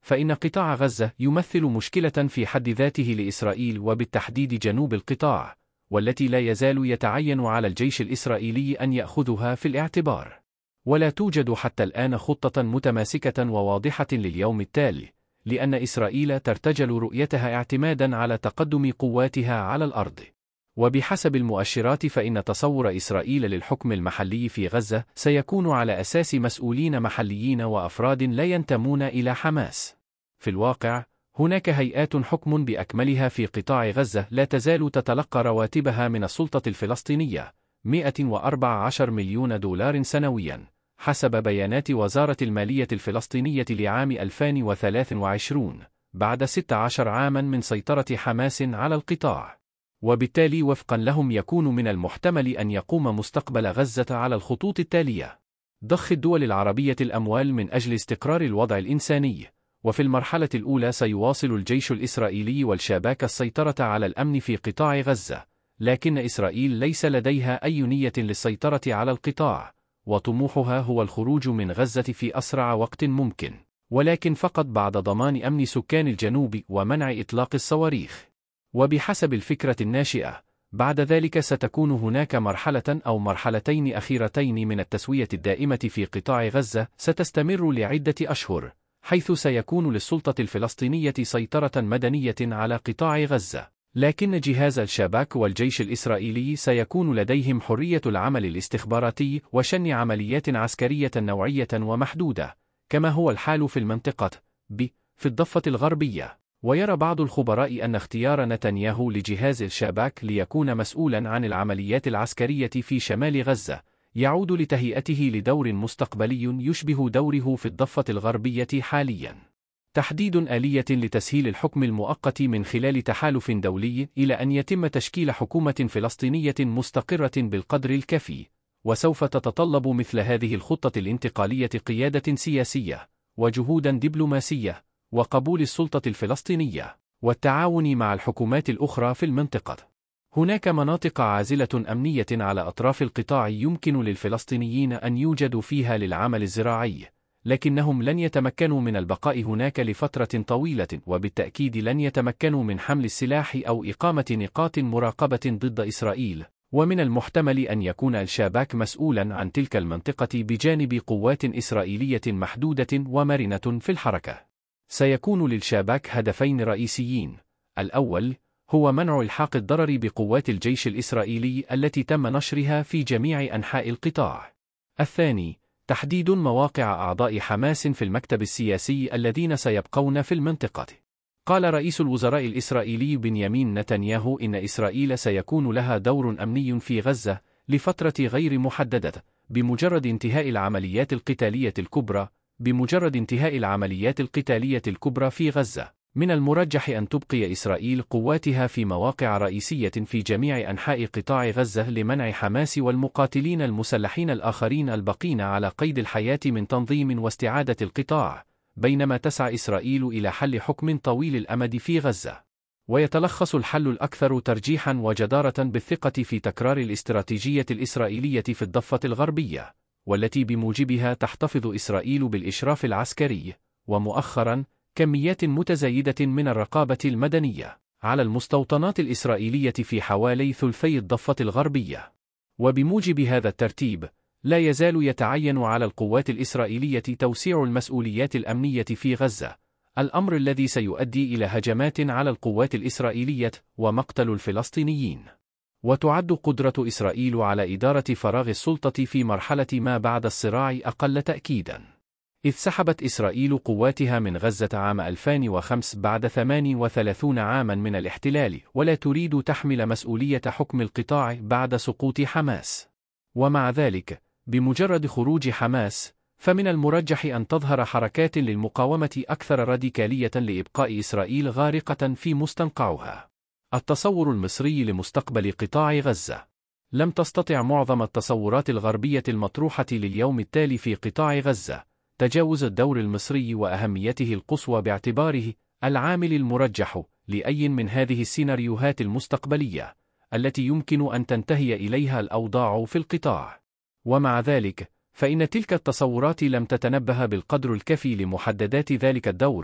فإن قطاع غزة يمثل مشكلة في حد ذاته لإسرائيل وبالتحديد جنوب القطاع، والتي لا يزال يتعين على الجيش الإسرائيلي أن يأخذها في الاعتبار. ولا توجد حتى الآن خطة متماسكة وواضحة لليوم التالي، لأن إسرائيل ترتجل رؤيتها اعتمادا على تقدم قواتها على الأرض. وبحسب المؤشرات فإن تصور إسرائيل للحكم المحلي في غزة سيكون على أساس مسؤولين محليين وأفراد لا ينتمون إلى حماس. في الواقع، هناك هيئات حكم بأكملها في قطاع غزة لا تزال تتلقى رواتبها من السلطة الفلسطينية، مئة وأربعة عشر مليون دولار سنوياً، حسب بيانات وزارة المالية الفلسطينية لعام ألفين وثلاثة وعشرين، بعد ستة عشر عاماً من سيطرة حماس على القطاع. وبالتالي وفقاً لهم يكون من المحتمل أن يقوم مستقبل غزة على الخطوط التالية: ضخ الدول العربية الأموال من أجل استقرار الوضع الإنساني. وفي المرحلة الأولى سيواصل الجيش الإسرائيلي والشباك السيطرة على الأمن في قطاع غزة، لكن إسرائيل ليس لديها أي نية للسيطرة على القطاع، وطموحها هو الخروج من غزة في أسرع وقت ممكن، ولكن فقط بعد ضمان أمن سكان الجنوب ومنع إطلاق الصواريخ. وبحسب الفكرة الناشئة، بعد ذلك ستكون هناك مرحلة أو مرحلتين أخيرتين من التسوية الدائمة في قطاع غزة ستستمر لعدة أشهر، حيث سيكون للسلطة الفلسطينية سيطرة مدنية على قطاع غزة، لكن جهاز الشباك والجيش الإسرائيلي سيكون لديهم حرية العمل الاستخباراتي وشن عمليات عسكرية نوعية ومحدودة، كما هو الحال في المنطقة ب في الضفة الغربية. ويرى بعض الخبراء أن اختيار نتنياهو لجهاز الشباك ليكون مسؤولا عن العمليات العسكرية في شمال غزة يعود لتهيئته لدور مستقبلي يشبه دوره في الضفة الغربية حاليا. تحديد آلية لتسهيل الحكم المؤقت من خلال تحالف دولي إلى أن يتم تشكيل حكومة فلسطينية مستقرة بالقدر الكافي، وسوف تتطلب مثل هذه الخطة الانتقالية قيادة سياسية وجهودا دبلوماسية وقبول السلطة الفلسطينية والتعاون مع الحكومات الأخرى في المنطقة. هناك مناطق عازلة أمنية على أطراف القطاع يمكن للفلسطينيين أن يوجدوا فيها للعمل الزراعي، لكنهم لن يتمكنوا من البقاء هناك لفترة طويلة، وبالتأكيد لن يتمكنوا من حمل السلاح أو إقامة نقاط مراقبة ضد إسرائيل. ومن المحتمل أن يكون الشباك مسؤولا عن تلك المنطقة بجانب قوات إسرائيلية محدودة ومرنة في الحركة. سيكون للشباك هدفين رئيسيين: الأول هو منع إلحاق الضرر بقوات الجيش الإسرائيلي التي تم نشرها في جميع أنحاء القطاع. الثاني تحديد مواقع أعضاء حماس في المكتب السياسي الذين سيبقون في المنطقة. قال رئيس الوزراء الإسرائيلي بنيامين نتنياهو إن إسرائيل سيكون لها دور أمني في غزة لفترة غير محددة بمجرد انتهاء العمليات القتالية الكبرى بمجرد انتهاء العمليات القتالية الكبرى في غزة. من المرجح أن تبقي إسرائيل قواتها في مواقع رئيسية في جميع أنحاء قطاع غزة لمنع حماس والمقاتلين المسلحين الآخرين الباقين على قيد الحياة من تنظيم واستعادة القطاع، بينما تسعى إسرائيل إلى حل حكم طويل الأمد في غزة. ويتلخص الحل الأكثر ترجيحا وجدارة بالثقة في تكرار الاستراتيجية الإسرائيلية في الضفة الغربية، والتي بموجبها تحتفظ إسرائيل بالإشراف العسكري، ومؤخرا كميات متزايدة من الرقابة المدنية على المستوطنات الإسرائيلية في حوالي ثلثي الضفة الغربية. وبموجب هذا الترتيب، لا يزال يتعين على القوات الإسرائيلية توسيع المسؤوليات الأمنية في غزة، الأمر الذي سيؤدي إلى هجمات على القوات الإسرائيلية ومقتل الفلسطينيين. وتعد قدرة إسرائيل على إدارة فراغ السلطة في مرحلة ما بعد الصراع أقل تأكيداً، إذ سحبت إسرائيل قواتها من غزة عام ألفين وخمسة بعد ثمانية وثلاثين عاماً من الاحتلال، ولا تريد تحمل مسؤولية حكم القطاع بعد سقوط حماس. ومع ذلك، بمجرد خروج حماس، فمن المرجح أن تظهر حركات للمقاومة أكثر راديكالية لإبقاء إسرائيل غارقة في مستنقعها. التصور المصري لمستقبل قطاع غزة. لم تستطع معظم التصورات الغربية المطروحة لليوم التالي في قطاع غزة تجاوز الدور المصري وأهميته القصوى باعتباره العامل المرجح لأي من هذه السيناريوهات المستقبلية التي يمكن أن تنتهي إليها الأوضاع في القطاع. ومع ذلك، فإن تلك التصورات لم تتنبه بالقدر الكافي لمحددات ذلك الدور،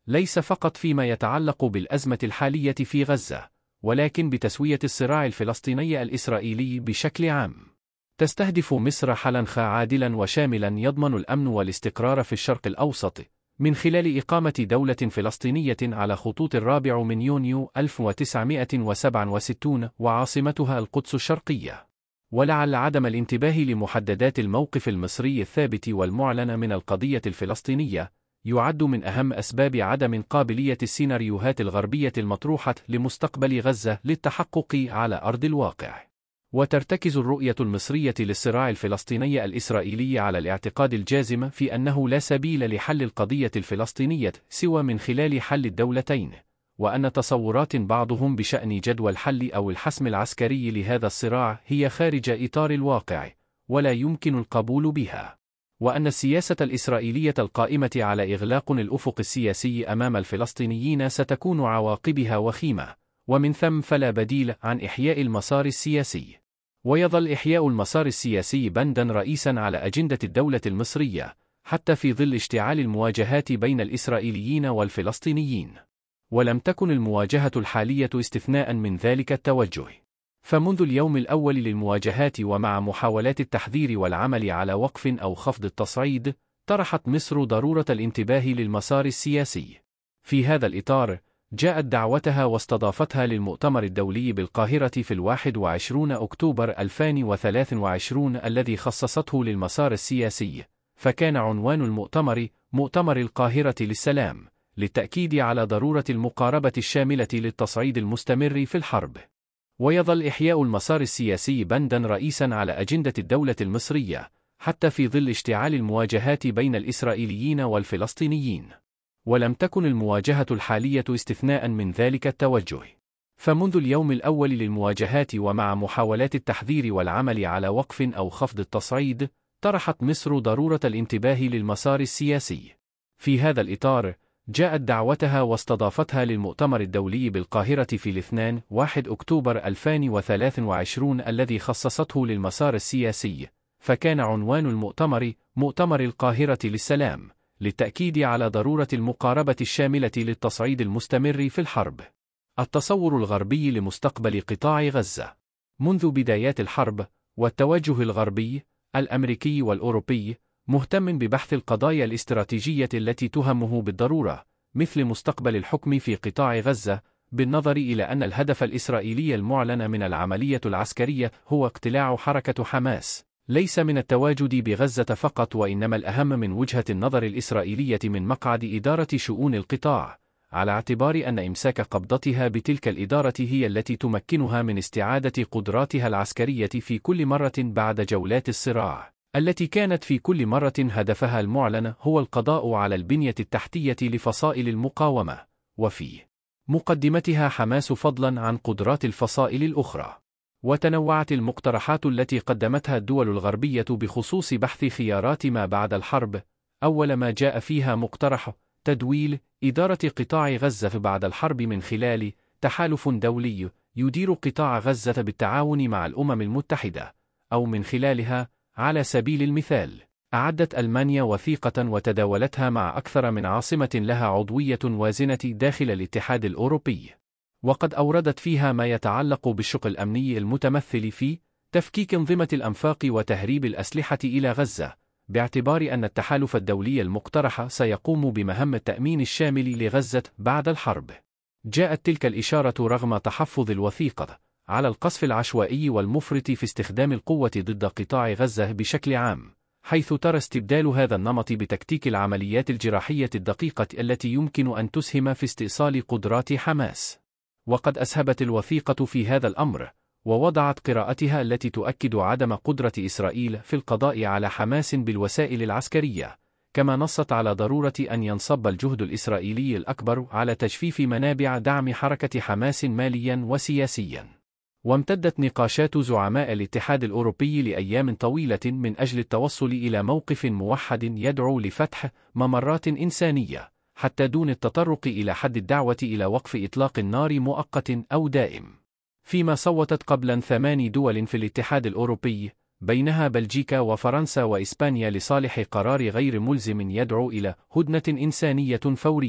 ليس فقط فيما يتعلق بالأزمة الحالية في غزة، ولكن بتسوية الصراع الفلسطيني الإسرائيلي بشكل عام. تستهدف مصر حلاً عادلاً وشاملاً يضمن الأمن والاستقرار في الشرق الأوسط، من خلال إقامة دولة فلسطينية على خطوط الرابع من يونيو ألف وتسعمائة وسبعة وستين وعاصمتها القدس الشرقية. ولعل عدم الانتباه لمحددات الموقف المصري الثابت والمعلن من القضية الفلسطينية يعد من أهم أسباب عدم قابلية السيناريوهات الغربية المطروحة لمستقبل غزة للتحقق على أرض الواقع. وترتكز الرؤية المصرية للصراع الفلسطيني الإسرائيلي على الاعتقاد الجازم في أنه لا سبيل لحل القضية الفلسطينية سوى من خلال حل الدولتين، وأن تصورات بعضهم بشأن جدوى الحل أو الحسم العسكري لهذا الصراع هي خارج إطار الواقع ولا يمكن القبول بها، وأن السياسة الإسرائيلية القائمة على إغلاق الأفق السياسي أمام الفلسطينيين ستكون عواقبها وخيمة، ومن ثم فلا بديل عن إحياء المسار السياسي. ويظل إحياء المسار السياسي بنداً رئيساً على أجندة الدولة المصرية حتى في ظل اشتعال المواجهات بين الإسرائيليين والفلسطينيين، ولم تكن المواجهة الحالية استثناءً من ذلك التوجه. فمنذ اليوم الأول للمواجهات ومع محاولات التحذير والعمل على وقف أو خفض التصعيد، طرحت مصر ضرورة الانتباه للمسار السياسي. في هذا الإطار جاءت دعوتها واستضافتها للمؤتمر الدولي بالقاهرة في الواحد وعشرين أكتوبر ألفين وثلاثة وعشرين الذي خصصته للمسار السياسي، فكان عنوان المؤتمر مؤتمر القاهرة للسلام، للتأكيد على ضرورة المقاربة الشاملة للتصعيد المستمر في الحرب. ويظل إحياء المسار السياسي بنداً رئيساً على أجندة الدولة المصرية حتى في ظل اشتعال المواجهات بين الإسرائيليين والفلسطينيين، ولم تكن المواجهة الحالية استثناءً من ذلك التوجه. فمنذ اليوم الأول للمواجهات ومع محاولات التحذير والعمل على وقف أو خفض التصعيد، طرحت مصر ضرورة الانتباه للمسار السياسي. في هذا الإطار جاءت دعوتها واستضافتها للمؤتمر الدولي بالقاهرة في الاثنين واحد أكتوبر ألفين وثلاثة وعشرين الذي خصصته للمسار السياسي، فكان عنوان المؤتمر مؤتمر القاهرة للسلام، للتأكيد على ضرورة المقاربة الشاملة للتصعيد المستمر في الحرب. التصور الغربي لمستقبل قطاع غزة. منذ بدايات الحرب والتوجه الغربي الأمريكي والأوروبي مهتم ببحث القضايا الاستراتيجية التي تهمه بالضرورة، مثل مستقبل الحكم في قطاع غزة، بالنظر إلى أن الهدف الإسرائيلي المعلن من العملية العسكرية هو اقتلاع حركة حماس، ليس من التواجد بغزة فقط، وإنما الأهم من وجهة النظر الإسرائيلية من مقعد إدارة شؤون القطاع، على اعتبار أن إمساك قبضتها بتلك الإدارة هي التي تمكنها من استعادة قدراتها العسكرية في كل مرة بعد جولات الصراع، التي كانت في كل مرة هدفها المعلن هو القضاء على البنية التحتية لفصائل المقاومة، وفي مقدمتها حماس فضلا عن قدرات الفصائل الأخرى. وتنوعت المقترحات التي قدمتها الدول الغربية بخصوص بحث خيارات ما بعد الحرب. أول ما جاء فيها مقترح تدويل إدارة قطاع غزة بعد الحرب من خلال تحالف دولي يدير قطاع غزة بالتعاون مع الأمم المتحدة، أو من خلالها. على سبيل المثال، أعدت ألمانيا وثيقة وتداولتها مع أكثر من عاصمة لها عضوية وازنة داخل الاتحاد الأوروبي، وقد أوردت فيها ما يتعلق بالشق الأمني المتمثل في تفكيك أنظمة الأنفاق وتهريب الأسلحة إلى غزة، باعتبار أن التحالف الدولي المقترح سيقوم بمهام التأمين الشامل لغزة بعد الحرب. جاءت تلك الإشارة رغم تحفظ الوثيقة على القصف العشوائي والمفرط في استخدام القوة ضد قطاع غزة بشكل عام، حيث ترى استبدال هذا النمط بتكتيك العمليات الجراحية الدقيقة التي يمكن أن تسهم في استئصال قدرات حماس. وقد أسهبت الوثيقة في هذا الأمر، ووضعت قراءتها التي تؤكد عدم قدرة إسرائيل في القضاء على حماس بالوسائل العسكرية، كما نصت على ضرورة أن ينصب الجهد الإسرائيلي الأكبر على تجفيف منابع دعم حركة حماس ماليا وسياسيا. وامتدت نقاشات زعماء الاتحاد الأوروبي لأيام طويلة من أجل التوصل إلى موقف موحد يدعو لفتح ممرات إنسانية، حتى دون التطرق إلى حد الدعوة إلى وقف إطلاق النار مؤقت أو دائم. فيما صوتت قبلا ثمان دول في الاتحاد الأوروبي، بينها بلجيكا وفرنسا وإسبانيا، لصالح قرار غير ملزم يدعو إلى هدنة إنسانية فورية،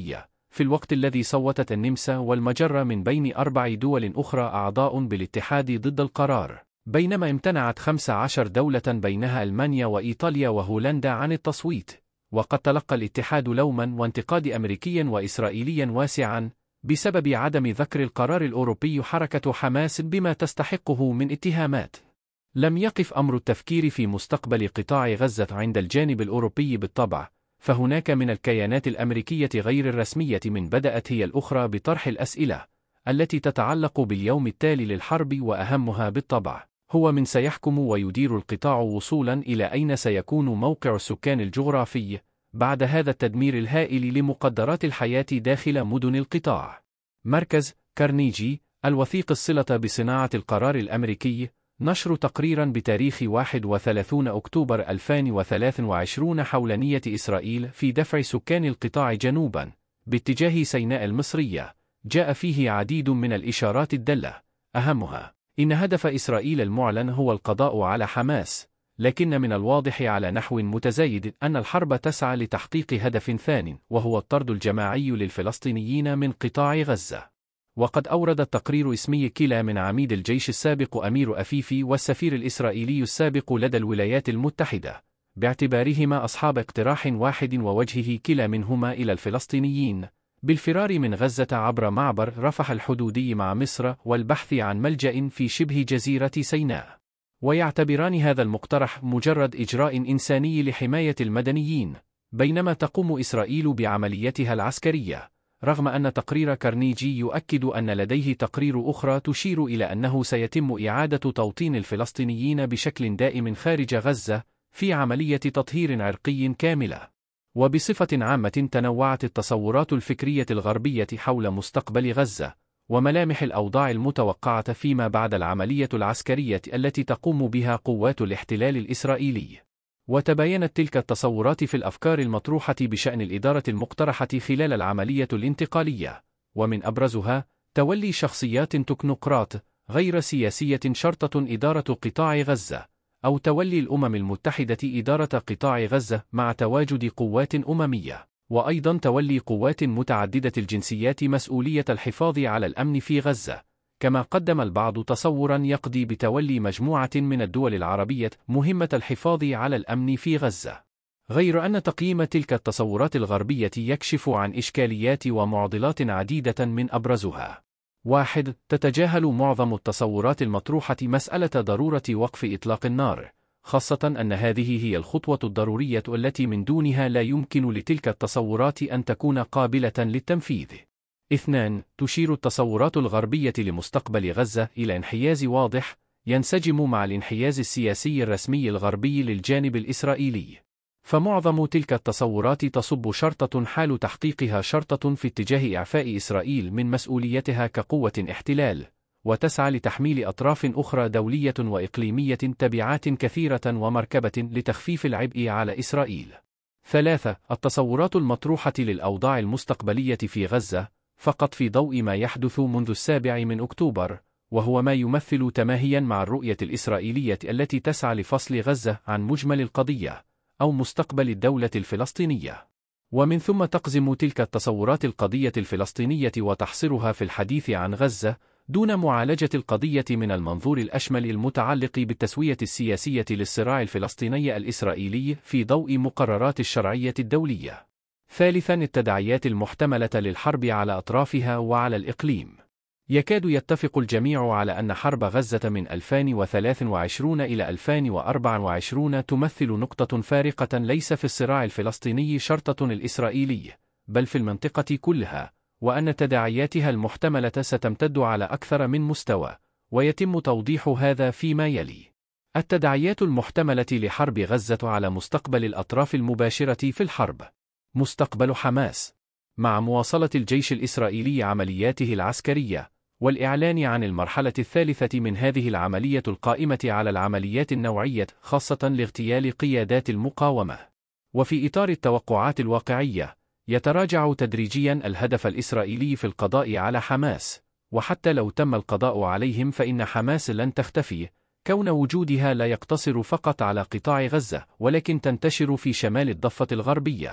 في الوقت الذي صوتت النمسا والمجر من بين أربع دول أخرى أعضاء بالاتحاد ضد القرار، بينما امتنعت خمس عشرة دولة بينها ألمانيا وإيطاليا وهولندا عن التصويت. وقد تلقى الاتحاد لوما وانتقاد أمريكي وإسرائيلي واسعا بسبب عدم ذكر القرار الأوروبي حركة حماس بما تستحقه من اتهامات. لم يقف أمر التفكير في مستقبل قطاع غزة عند الجانب الأوروبي بالطبع، فهناك من الكيانات الأمريكية غير الرسمية من بدأت هي الأخرى بطرح الأسئلة التي تتعلق باليوم التالي للحرب، وأهمها بالطبع هو من سيحكم ويدير القطاع وصولا إلى أين سيكون موقع السكان الجغرافي بعد هذا التدمير الهائل لمقدرات الحياة داخل مدن القطاع. مركز كارنيجي الوثيق الصلة بصناعة القرار الأمريكي نشر تقريرا بتاريخ واحد وثلاثين أكتوبر ألفين وثلاثة وعشرين حول نية إسرائيل في دفع سكان القطاع جنوبا باتجاه سيناء المصرية، جاء فيه عديد من الإشارات الدالة، أهمها إن هدف إسرائيل المعلن هو القضاء على حماس، لكن من الواضح على نحو متزايد أن الحرب تسعى لتحقيق هدف ثان، وهو الطرد الجماعي للفلسطينيين من قطاع غزة. وقد أورد التقرير اسمي كلا من عميد الجيش السابق أمير أفيفي والسفير الإسرائيلي السابق لدى الولايات المتحدة، باعتبارهما أصحاب اقتراح واحد ووجهه كلا منهما إلى الفلسطينيين بالفرار من غزة عبر معبر رفح الحدودي مع مصر والبحث عن ملجأ في شبه جزيرة سيناء، ويعتبران هذا المقترح مجرد إجراء إنساني لحماية المدنيين، بينما تقوم إسرائيل بعمليتها العسكرية، رغم أن تقرير كارنيجي يؤكد أن لديه تقرير أخرى تشير إلى أنه سيتم إعادة توطين الفلسطينيين بشكل دائم خارج غزة في عملية تطهير عرقي كاملة. وبصفة عامة تنوعت التصورات الفكرية الغربية حول مستقبل غزة وملامح الأوضاع المتوقعة فيما بعد العملية العسكرية التي تقوم بها قوات الاحتلال الإسرائيلي. وتباينت تلك التصورات في الأفكار المطروحة بشأن الإدارة المقترحة خلال العملية الانتقالية، ومن أبرزها تولي شخصيات تكنوقراط غير سياسية شرطة إدارة قطاع غزة، أو تولي الأمم المتحدة إدارة قطاع غزة مع تواجد قوات أممية، وأيضا تولي قوات متعددة الجنسيات مسؤولية الحفاظ على الأمن في غزة، كما قدم البعض تصورا يقضي بتولي مجموعة من الدول العربية مهمة الحفاظ على الأمن في غزة. غير أن تقييم تلك التصورات الغربية يكشف عن إشكاليات ومعضلات عديدة من أبرزها: واحد. تتجاهل معظم التصورات المطروحة مسألة ضرورة وقف إطلاق النار، خاصة أن هذه هي الخطوة الضرورية التي من دونها لا يمكن لتلك التصورات أن تكون قابلة للتنفيذ. اثنان. تشير التصورات الغربية لمستقبل غزة إلى انحياز واضح ينسجم مع الانحياز السياسي الرسمي الغربي للجانب الإسرائيلي، فمعظم تلك التصورات تصب شرطة حال تحقيقها شرطة في اتجاه إعفاء إسرائيل من مسؤوليتها كقوة احتلال، وتسعى لتحميل أطراف أخرى دولية وإقليمية تبعات كثيرة ومركبة لتخفيف العبء على إسرائيل. ثلاثة. التصورات المطروحة للأوضاع المستقبلية في غزة فقط في ضوء ما يحدث منذ السابع من أكتوبر، وهو ما يمثل تماهيا مع الرؤية الإسرائيلية التي تسعى لفصل غزة عن مجمل القضية أو مستقبل الدولة الفلسطينية. ومن ثم تقزم تلك التصورات القضية الفلسطينية وتحصرها في الحديث عن غزة دون معالجة القضية من المنظور الأشمل المتعلق بالتسوية السياسية للصراع الفلسطيني الإسرائيلي في ضوء مقررات الشرعية الدولية. ثالثاً. التداعيات المحتملة للحرب على أطرافها وعلى الإقليم. يكاد يتفق الجميع على أن حرب غزة من ألفين وثلاثة وعشرين إلى ألفين وأربعة وعشرين تمثل نقطة فارقة ليس في الصراع الفلسطيني شرطة الإسرائيلي، بل في المنطقة كلها، وأن تداعياتها المحتملة ستمتد على أكثر من مستوى، ويتم توضيح هذا فيما يلي. التداعيات المحتملة لحرب غزة على مستقبل الأطراف المباشرة في الحرب. مستقبل حماس. مع مواصلة الجيش الإسرائيلي عملياته العسكرية والإعلان عن المرحلة الثالثة من هذه العملية القائمة على العمليات النوعية خاصة لاغتيال قيادات المقاومة، وفي إطار التوقعات الواقعية يتراجع تدريجيا الهدف الإسرائيلي في القضاء على حماس، وحتى لو تم القضاء عليهم فإن حماس لن تختفي، كون وجودها لا يقتصر فقط على قطاع غزة ولكن تنتشر في شمال الضفة الغربية،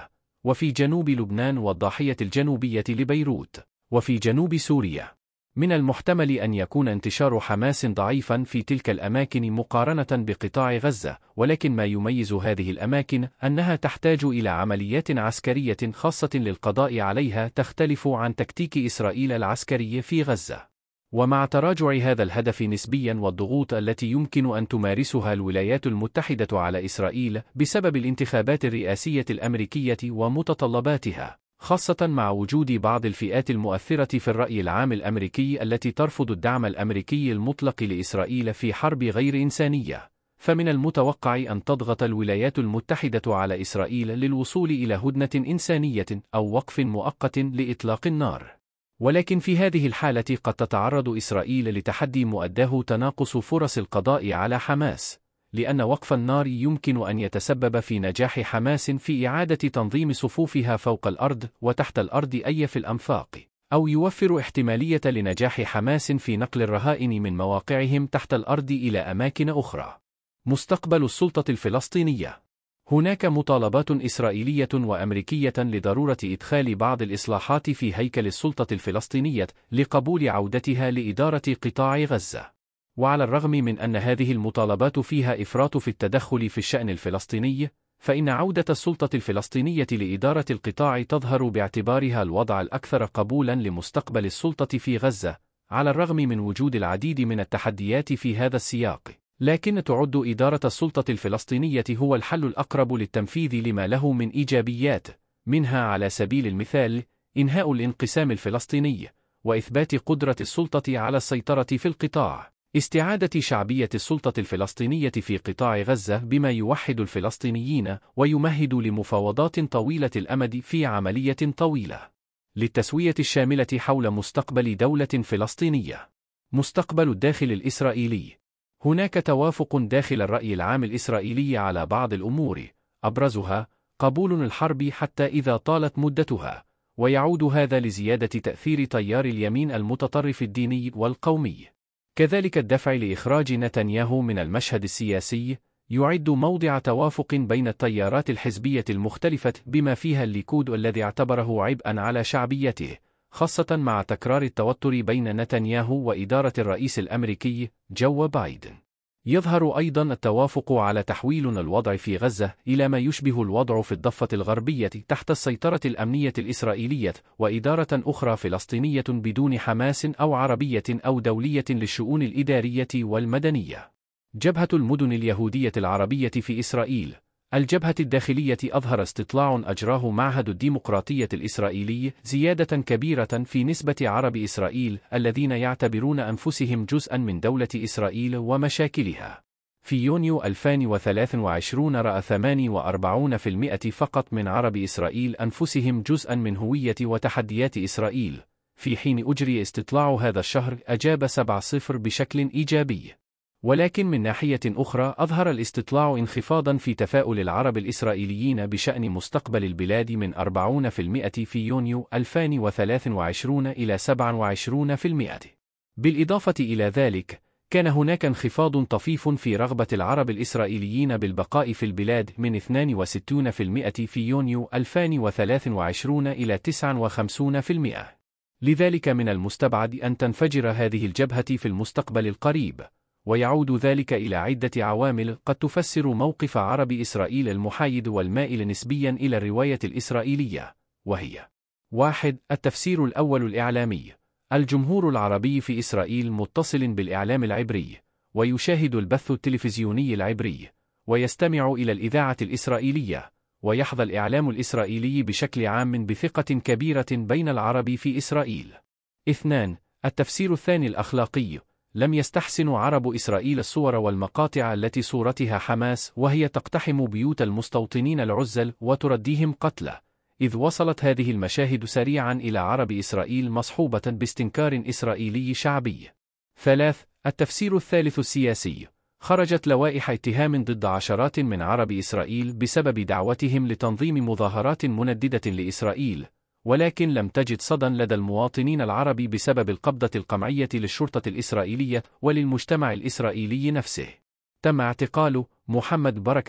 وفي جنوب لبنان والضاحية الجنوبية لبيروت، وفي جنوب سوريا. من المحتمل أن يكون انتشار حماس ضعيفا في تلك الأماكن مقارنة بقطاع غزة، ولكن ما يميز هذه الأماكن أنها تحتاج إلى عمليات عسكرية خاصة للقضاء عليها تختلف عن تكتيك إسرائيل العسكري في غزة. ومع تراجع هذا الهدف نسبيا والضغوط التي يمكن أن تمارسها الولايات المتحدة على إسرائيل بسبب الانتخابات الرئاسية الأمريكية ومتطلباتها، خاصة مع وجود بعض الفئات المؤثرة في الرأي العام الأمريكي التي ترفض الدعم الأمريكي المطلق لإسرائيل في حرب غير إنسانية، فمن المتوقع أن تضغط الولايات المتحدة على إسرائيل للوصول إلى هدنة إنسانية أو وقف مؤقت لإطلاق النار. ولكن في هذه الحالة قد تتعرض إسرائيل لتحدي مؤداه تناقص فرص القضاء على حماس، لأن وقف النار يمكن أن يتسبب في نجاح حماس في إعادة تنظيم صفوفها فوق الأرض وتحت الأرض أي في الأنفاق، أو يوفر احتمالية لنجاح حماس في نقل الرهائن من مواقعهم تحت الأرض إلى أماكن أخرى. مستقبل السلطة الفلسطينية. هناك مطالبات إسرائيلية وأمريكية لضرورة إدخال بعض الإصلاحات في هيكل السلطة الفلسطينية لقبول عودتها لإدارة قطاع غزة. وعلى الرغم من أن هذه المطالبات فيها إفراط في التدخل في الشأن الفلسطيني، فإن عودة السلطة الفلسطينية لإدارة القطاع تظهر باعتبارها الوضع الأكثر قبولا لمستقبل السلطة في غزة، على الرغم من وجود العديد من التحديات في هذا السياق. لكن تعد إدارة السلطة الفلسطينية هو الحل الأقرب للتنفيذ لما له من إيجابيات، منها على سبيل المثال إنهاء الانقسام الفلسطيني، وإثبات قدرة السلطة على السيطرة في القطاع، استعادة شعبية السلطة الفلسطينية في قطاع غزة بما يوحد الفلسطينيين ويمهد لمفاوضات طويلة الأمد في عملية طويلة للتسوية الشاملة حول مستقبل دولة فلسطينية. مستقبل الداخل الإسرائيلي. هناك توافق داخل الرأي العام الإسرائيلي على بعض الأمور، أبرزها قبول الحرب حتى إذا طالت مدتها، ويعود هذا لزيادة تأثير تيار اليمين المتطرف الديني والقومي. كذلك الدفع لإخراج نتنياهو من المشهد السياسي يعد موضع توافق بين التيارات الحزبية المختلفة بما فيها الليكود الذي اعتبره عبئا على شعبيته، خاصة مع تكرار التوتر بين نتنياهو وإدارة الرئيس الأمريكي جو بايدن. يظهر أيضا التوافق على تحويل الوضع في غزة إلى ما يشبه الوضع في الضفة الغربية تحت السيطرة الأمنية الإسرائيلية، وإدارة أخرى فلسطينية بدون حماس أو عربية أو دولية للشؤون الإدارية والمدنية. جبهة المدن اليهودية العربية في إسرائيل. الجبهة الداخلية أظهر استطلاع أجراه معهد الديمقراطية الإسرائيلي زيادة كبيرة في نسبة عرب إسرائيل الذين يعتبرون أنفسهم جزءا من دولة إسرائيل ومشاكلها. في يونيو ألفين وثلاثة وعشرين رأى ثمانية وأربعين بالمئة فقط من عرب إسرائيل أنفسهم جزءا من هوية وتحديات إسرائيل، في حين أجري استطلاع هذا الشهر أجاب سبعة صفر بشكل إيجابي. ولكن من ناحية أخرى أظهر الاستطلاع انخفاضا في تفاؤل العرب الإسرائيليين بشأن مستقبل البلاد من أربعين بالمئة في يونيو ألفين وثلاثة وعشرين إلى سبعة وعشرين بالمئة. بالإضافة إلى ذلك، كان هناك انخفاض طفيف في رغبة العرب الإسرائيليين بالبقاء في البلاد من اثنين وستين بالمئة في يونيو ألفين وثلاثة وعشرين إلى تسعة وخمسين بالمئة. لذلك من المستبعد أن تنفجر هذه الجبهة في المستقبل القريب، ويعود ذلك إلى عدة عوامل قد تفسر موقف عرب إسرائيل المحايد والمائل نسبيا إلى الرواية الإسرائيلية، وهي: واحد. التفسير الأول الإعلامي. الجمهور العربي في إسرائيل متصل بالإعلام العبري، ويشاهد البث التلفزيوني العبري، ويستمع إلى الإذاعة الإسرائيلية، ويحظى الإعلام الإسرائيلي بشكل عام بثقة كبيرة بين العرب في إسرائيل. اثنان. التفسير الثاني الأخلاقي. لم يستحسن عرب إسرائيل الصور والمقاطع التي صورتها حماس وهي تقتحم بيوت المستوطنين العزل وترديهم قتلى، إذ وصلت هذه المشاهد سريعا إلى عرب إسرائيل مصحوبة باستنكار إسرائيلي شعبي. ثلاث. التفسير الثالث السياسي. خرجت لوائح اتهام ضد عشرات من عرب إسرائيل بسبب دعوتهم لتنظيم مظاهرات منددة لإسرائيل، ولكن لم تجد صدى لدى المواطنين العرب بسبب القبضة القمعية للشرطة الإسرائيلية وللمجتمع الإسرائيلي نفسه. تم اعتقال محمد بركة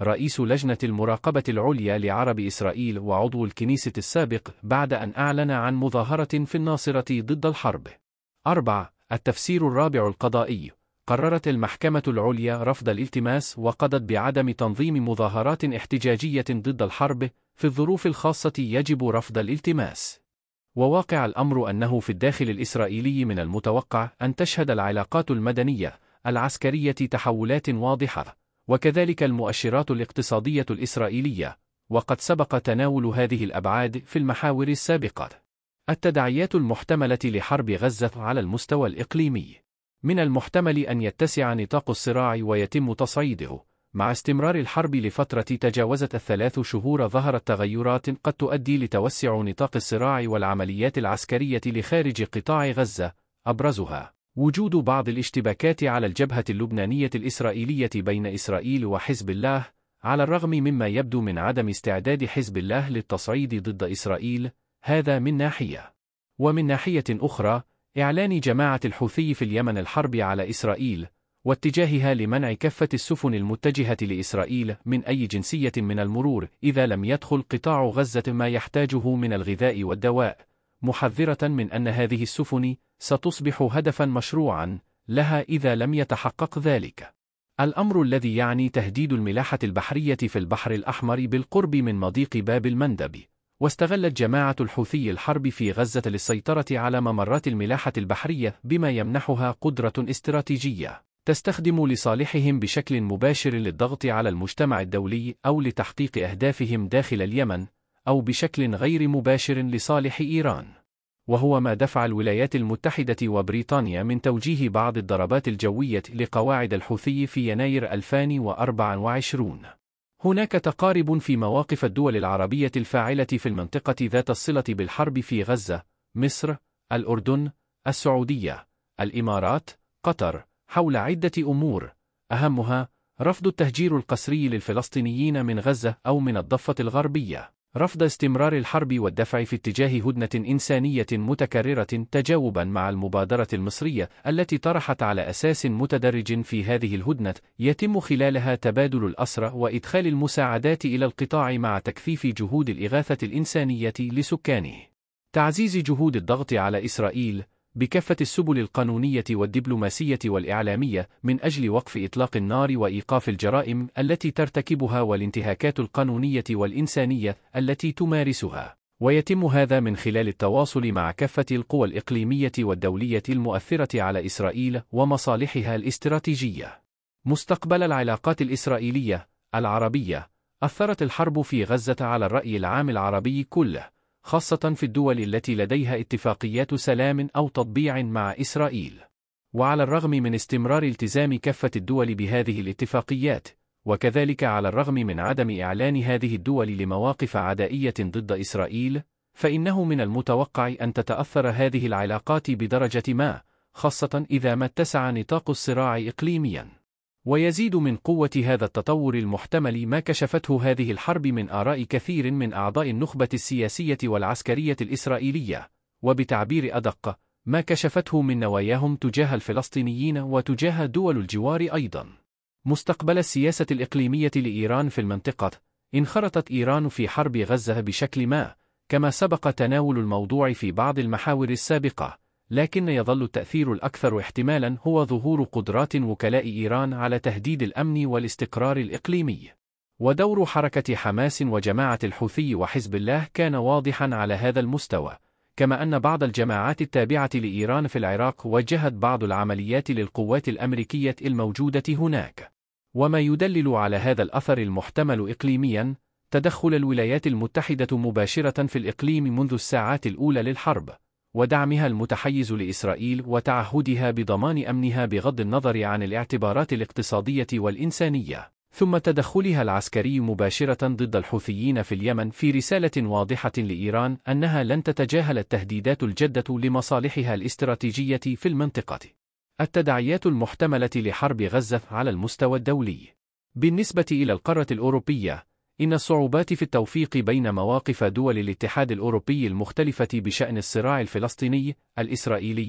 رئيس لجنة المراقبة العليا لعرب إسرائيل وعضو الكنيسة السابق، بعد أن أعلن عن مظاهرة في الناصرة ضد الحرب. أربعة. التفسير الرابع القضائي. قررت المحكمة العليا رفض الالتماس وقضت بعدم تنظيم مظاهرات احتجاجية ضد الحرب. في الظروف الخاصة يجب رفض الالتماس. وواقع الأمر أنه في الداخل الإسرائيلي من المتوقع أن تشهد العلاقات المدنية العسكرية تحولات واضحة، وكذلك المؤشرات الاقتصادية الإسرائيلية، وقد سبق تناول هذه الأبعاد في المحاور السابقة. التداعيات المحتملة لحرب غزة على المستوى الإقليمي. من المحتمل أن يتسع نطاق الصراع ويتم تصعيده. مع استمرار الحرب لفترة تجاوزت الثلاث شهور ظهرت تغيرات قد تؤدي لتوسع نطاق الصراع والعمليات العسكرية لخارج قطاع غزة، أبرزها وجود بعض الاشتباكات على الجبهة اللبنانية الإسرائيلية بين إسرائيل وحزب الله، على الرغم مما يبدو من عدم استعداد حزب الله للتصعيد ضد إسرائيل. هذا من ناحية. ومن ناحية أخرى، إعلان جماعة الحوثي في اليمن الحرب على إسرائيل، واتجاهها لمنع كافة السفن المتجهة لإسرائيل من أي جنسية من المرور إذا لم يدخل قطاع غزة ما يحتاجه من الغذاء والدواء، محذرة من أن هذه السفن ستصبح هدفا مشروعا لها إذا لم يتحقق ذلك. الأمر الذي يعني تهديد الملاحة البحرية في البحر الأحمر بالقرب من مضيق باب المندب. واستغلت جماعة الحوثي الحرب في غزة للسيطرة على ممرات الملاحة البحرية بما يمنحها قدرة استراتيجية تستخدم لصالحهم بشكل مباشر للضغط على المجتمع الدولي أو لتحقيق أهدافهم داخل اليمن، أو بشكل غير مباشر لصالح إيران. وهو ما دفع الولايات المتحدة وبريطانيا من توجيه بعض الضربات الجوية لقواعد الحوثي في يناير ألفين وأربعة وعشرين. هناك تقارب في مواقف الدول العربية الفاعلة في المنطقة ذات الصلة بالحرب في غزة: مصر، الأردن، السعودية، الإمارات، قطر، حول عدة أمور، أهمها رفض التهجير القسري للفلسطينيين من غزة أو من الضفة الغربية، رفض استمرار الحرب والدفع في اتجاه هدنة إنسانية متكررة تجاوبا مع المبادرة المصرية التي طرحت على أساس متدرج في هذه الهدنة يتم خلالها تبادل الأسرى وإدخال المساعدات إلى القطاع مع تكثيف جهود الإغاثة الإنسانية لسكانه، تعزيز جهود الضغط على إسرائيل بكافة السبل القانونية والدبلوماسية والإعلامية من أجل وقف إطلاق النار وإيقاف الجرائم التي ترتكبها والانتهاكات القانونية والإنسانية التي تمارسها. ويتم هذا من خلال التواصل مع كافة القوى الإقليمية والدولية المؤثرة على إسرائيل ومصالحها الاستراتيجية. مستقبل العلاقات الإسرائيلية العربية. أثرت الحرب في غزة على الرأي العام العربي كله، خاصة في الدول التي لديها اتفاقيات سلام أو تطبيع مع إسرائيل. وعلى الرغم من استمرار التزام كافة الدول بهذه الاتفاقيات، وكذلك على الرغم من عدم إعلان هذه الدول لمواقف عدائية ضد إسرائيل، فإنه من المتوقع أن تتأثر هذه العلاقات بدرجة ما، خاصة إذا ما اتسع نطاق الصراع إقليميا. ويزيد من قوة هذا التطور المحتمل ما كشفته هذه الحرب من آراء كثير من أعضاء النخبة السياسية والعسكرية الإسرائيلية، وبتعبير أدق ما كشفته من نواياهم تجاه الفلسطينيين وتجاه دول الجوار أيضا. مستقبل السياسة الإقليمية لإيران في المنطقة. انخرطت إيران في حرب غزة بشكل ما، كما سبق تناول الموضوع في بعض المحاور السابقة، لكن يظل التأثير الأكثر احتمالاً هو ظهور قدرات وكلاء إيران على تهديد الأمن والاستقرار الإقليمي. ودور حركة حماس وجماعة الحوثي وحزب الله كان واضحاً على هذا المستوى، كما أن بعض الجماعات التابعة لإيران في العراق وجهت بعض العمليات للقوات الأمريكية الموجودة هناك. وما يدلل على هذا الأثر المحتمل إقليمياً تدخل الولايات المتحدة مباشرة في الإقليم منذ الساعات الأولى للحرب، ودعمها المتحيز لإسرائيل وتعهدها بضمان أمنها بغض النظر عن الاعتبارات الاقتصادية والإنسانية، ثم تدخلها العسكري مباشرة ضد الحوثيين في اليمن في رسالة واضحة لإيران أنها لن تتجاهل التهديدات الجادة لمصالحها الاستراتيجية في المنطقة. التداعيات المحتملة لحرب غزة على المستوى الدولي. بالنسبة إلى القارة الأوروبية، إن الصعوبات في التوفيق بين مواقف دول الاتحاد الأوروبي المختلفة بشأن الصراع الفلسطيني الإسرائيلي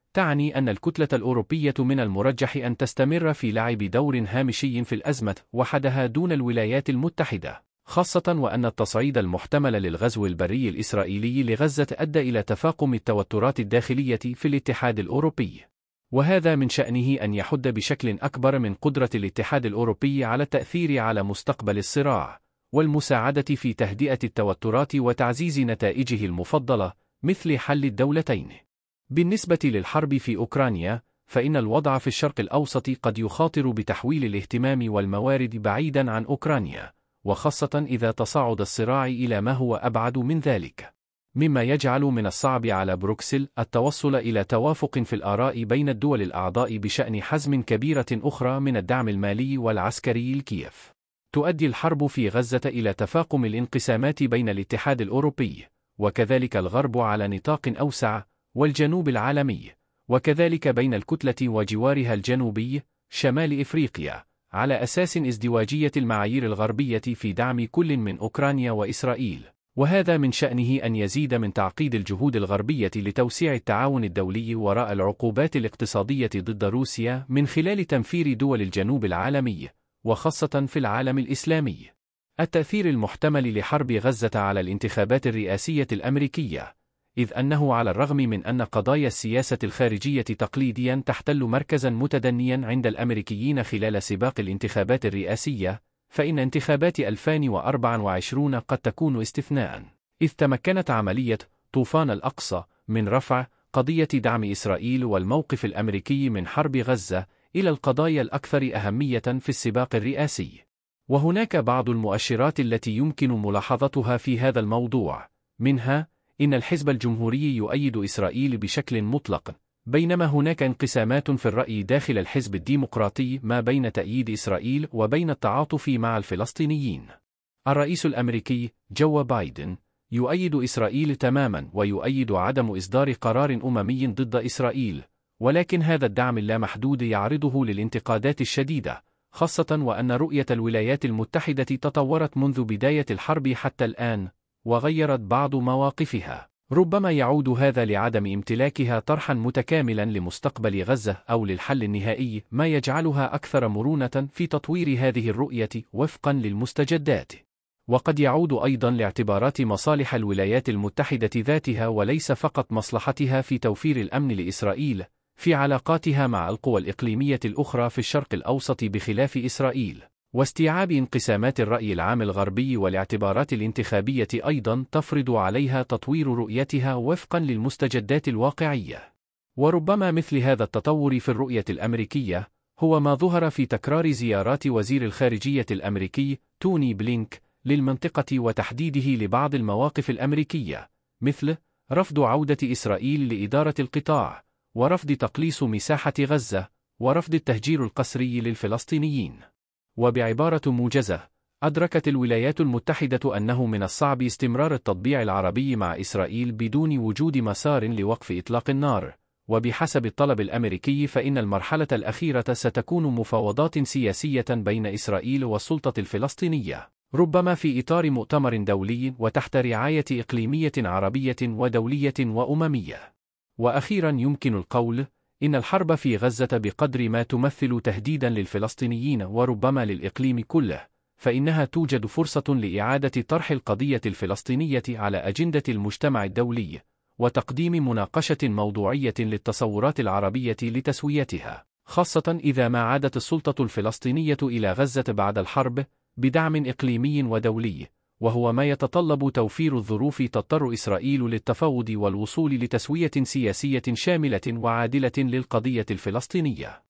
تعني أن الكتلة الأوروبية من المرجح أن تستمر في لعب دور هامشي في الأزمة وحدها دون الولايات المتحدة، خاصة وأن التصعيد المحتمل للغزو البري الإسرائيلي لغزة أدى إلى تفاقم التوترات الداخلية في الاتحاد الأوروبي، وهذا من شأنه أن يحد بشكل أكبر من قدرة الاتحاد الأوروبي على التأثير على مستقبل الصراع والمساعدة في تهدئة التوترات وتعزيز نتائجه المفضلة مثل حل الدولتين. بالنسبة للحرب في أوكرانيا، فإن الوضع في الشرق الأوسط قد يخاطر بتحويل الاهتمام والموارد بعيداً عن أوكرانيا، وخاصة إذا تصاعد الصراع إلى ما هو أبعد من ذلك، مما يجعل من الصعب على بروكسل التوصل إلى توافق في الآراء بين الدول الأعضاء بشأن حزم كبيرة أخرى من الدعم المالي والعسكري لكييف. تؤدي الحرب في غزة إلى تفاقم الانقسامات بين الاتحاد الأوروبي وكذلك الغرب على نطاق أوسع والجنوب العالمي، وكذلك بين الكتلة وجوارها الجنوبي شمال إفريقيا، على أساس ازدواجية المعايير الغربية في دعم كل من أوكرانيا وإسرائيل، وهذا من شأنه أن يزيد من تعقيد الجهود الغربية لتوسيع التعاون الدولي وراء العقوبات الاقتصادية ضد روسيا من خلال تنفير دول الجنوب العالمي، وخاصة في العالم الإسلامي. التأثير المحتمل لحرب غزة على الانتخابات الرئاسية الأمريكية، إذ أنه على الرغم من أن قضايا السياسة الخارجية تقليدياً تحتل مركزاً متدنياً عند الأمريكيين خلال سباق الانتخابات الرئاسية، فإن انتخابات ألفين وأربعة وعشرين قد تكون استثناءً، إذ تمكنت عملية طوفان الأقصى من رفع قضية دعم إسرائيل والموقف الأمريكي من حرب غزة إلى القضايا الأكثر أهمية في السباق الرئاسي. وهناك بعض المؤشرات التي يمكن ملاحظتها في هذا الموضوع، منها إن الحزب الجمهوري يؤيد إسرائيل بشكل مطلق، بينما هناك انقسامات في الرأي داخل الحزب الديمقراطي ما بين تأييد إسرائيل وبين التعاطف مع الفلسطينيين. الرئيس الأمريكي جو بايدن يؤيد إسرائيل تماماً ويؤيد عدم إصدار قرار أممي ضد إسرائيل، ولكن هذا الدعم اللامحدود يعرضه للانتقادات الشديدة، خاصة وأن رؤية الولايات المتحدة تطورت منذ بداية الحرب حتى الآن وغيرت بعض مواقفها. ربما يعود هذا لعدم امتلاكها طرحاً متكاملاً لمستقبل غزة أو للحل النهائي، ما يجعلها أكثر مرونة في تطوير هذه الرؤية وفقاً للمستجدات. وقد يعود أيضاً لاعتبارات مصالح الولايات المتحدة ذاتها وليس فقط مصلحتها في توفير الأمن لإسرائيل في علاقاتها مع القوى الإقليمية الأخرى في الشرق الأوسط بخلاف إسرائيل، واستيعاب انقسامات الرأي العام الغربي والاعتبارات الانتخابية أيضاً تفرض عليها تطوير رؤيتها وفقاً للمستجدات الواقعية. وربما مثل هذا التطور في الرؤية الأمريكية هو ما ظهر في تكرار زيارات وزير الخارجية الأمريكي توني بلينك للمنطقة وتحديده لبعض المواقف الأمريكية، مثل رفض عودة إسرائيل لإدارة القطاع، ورفض تقليص مساحة غزة، ورفض التهجير القسري للفلسطينيين. وبعبارة موجزة، أدركت الولايات المتحدة أنه من الصعب استمرار التطبيع العربي مع إسرائيل بدون وجود مسار لوقف إطلاق النار، وبحسب الطلب الأمريكي فإن المرحلة الأخيرة ستكون مفاوضات سياسية بين إسرائيل والسلطة الفلسطينية، ربما في إطار مؤتمر دولي وتحت رعاية إقليمية عربية ودولية وأممية. وأخيرا يمكن القول إن الحرب في غزة بقدر ما تمثل تهديدا للفلسطينيين وربما للإقليم كله، فإنها توجد فرصة لإعادة طرح القضية الفلسطينية على أجندة المجتمع الدولي، وتقديم مناقشة موضوعية للتصورات العربية لتسويتها، خاصة إذا ما عادت السلطة الفلسطينية إلى غزة بعد الحرب بدعم إقليمي ودولي، وهو ما يتطلب توفير الظروف تضطر إسرائيل للتفاوض والوصول لتسوية سياسية شاملة وعادلة للقضية الفلسطينية.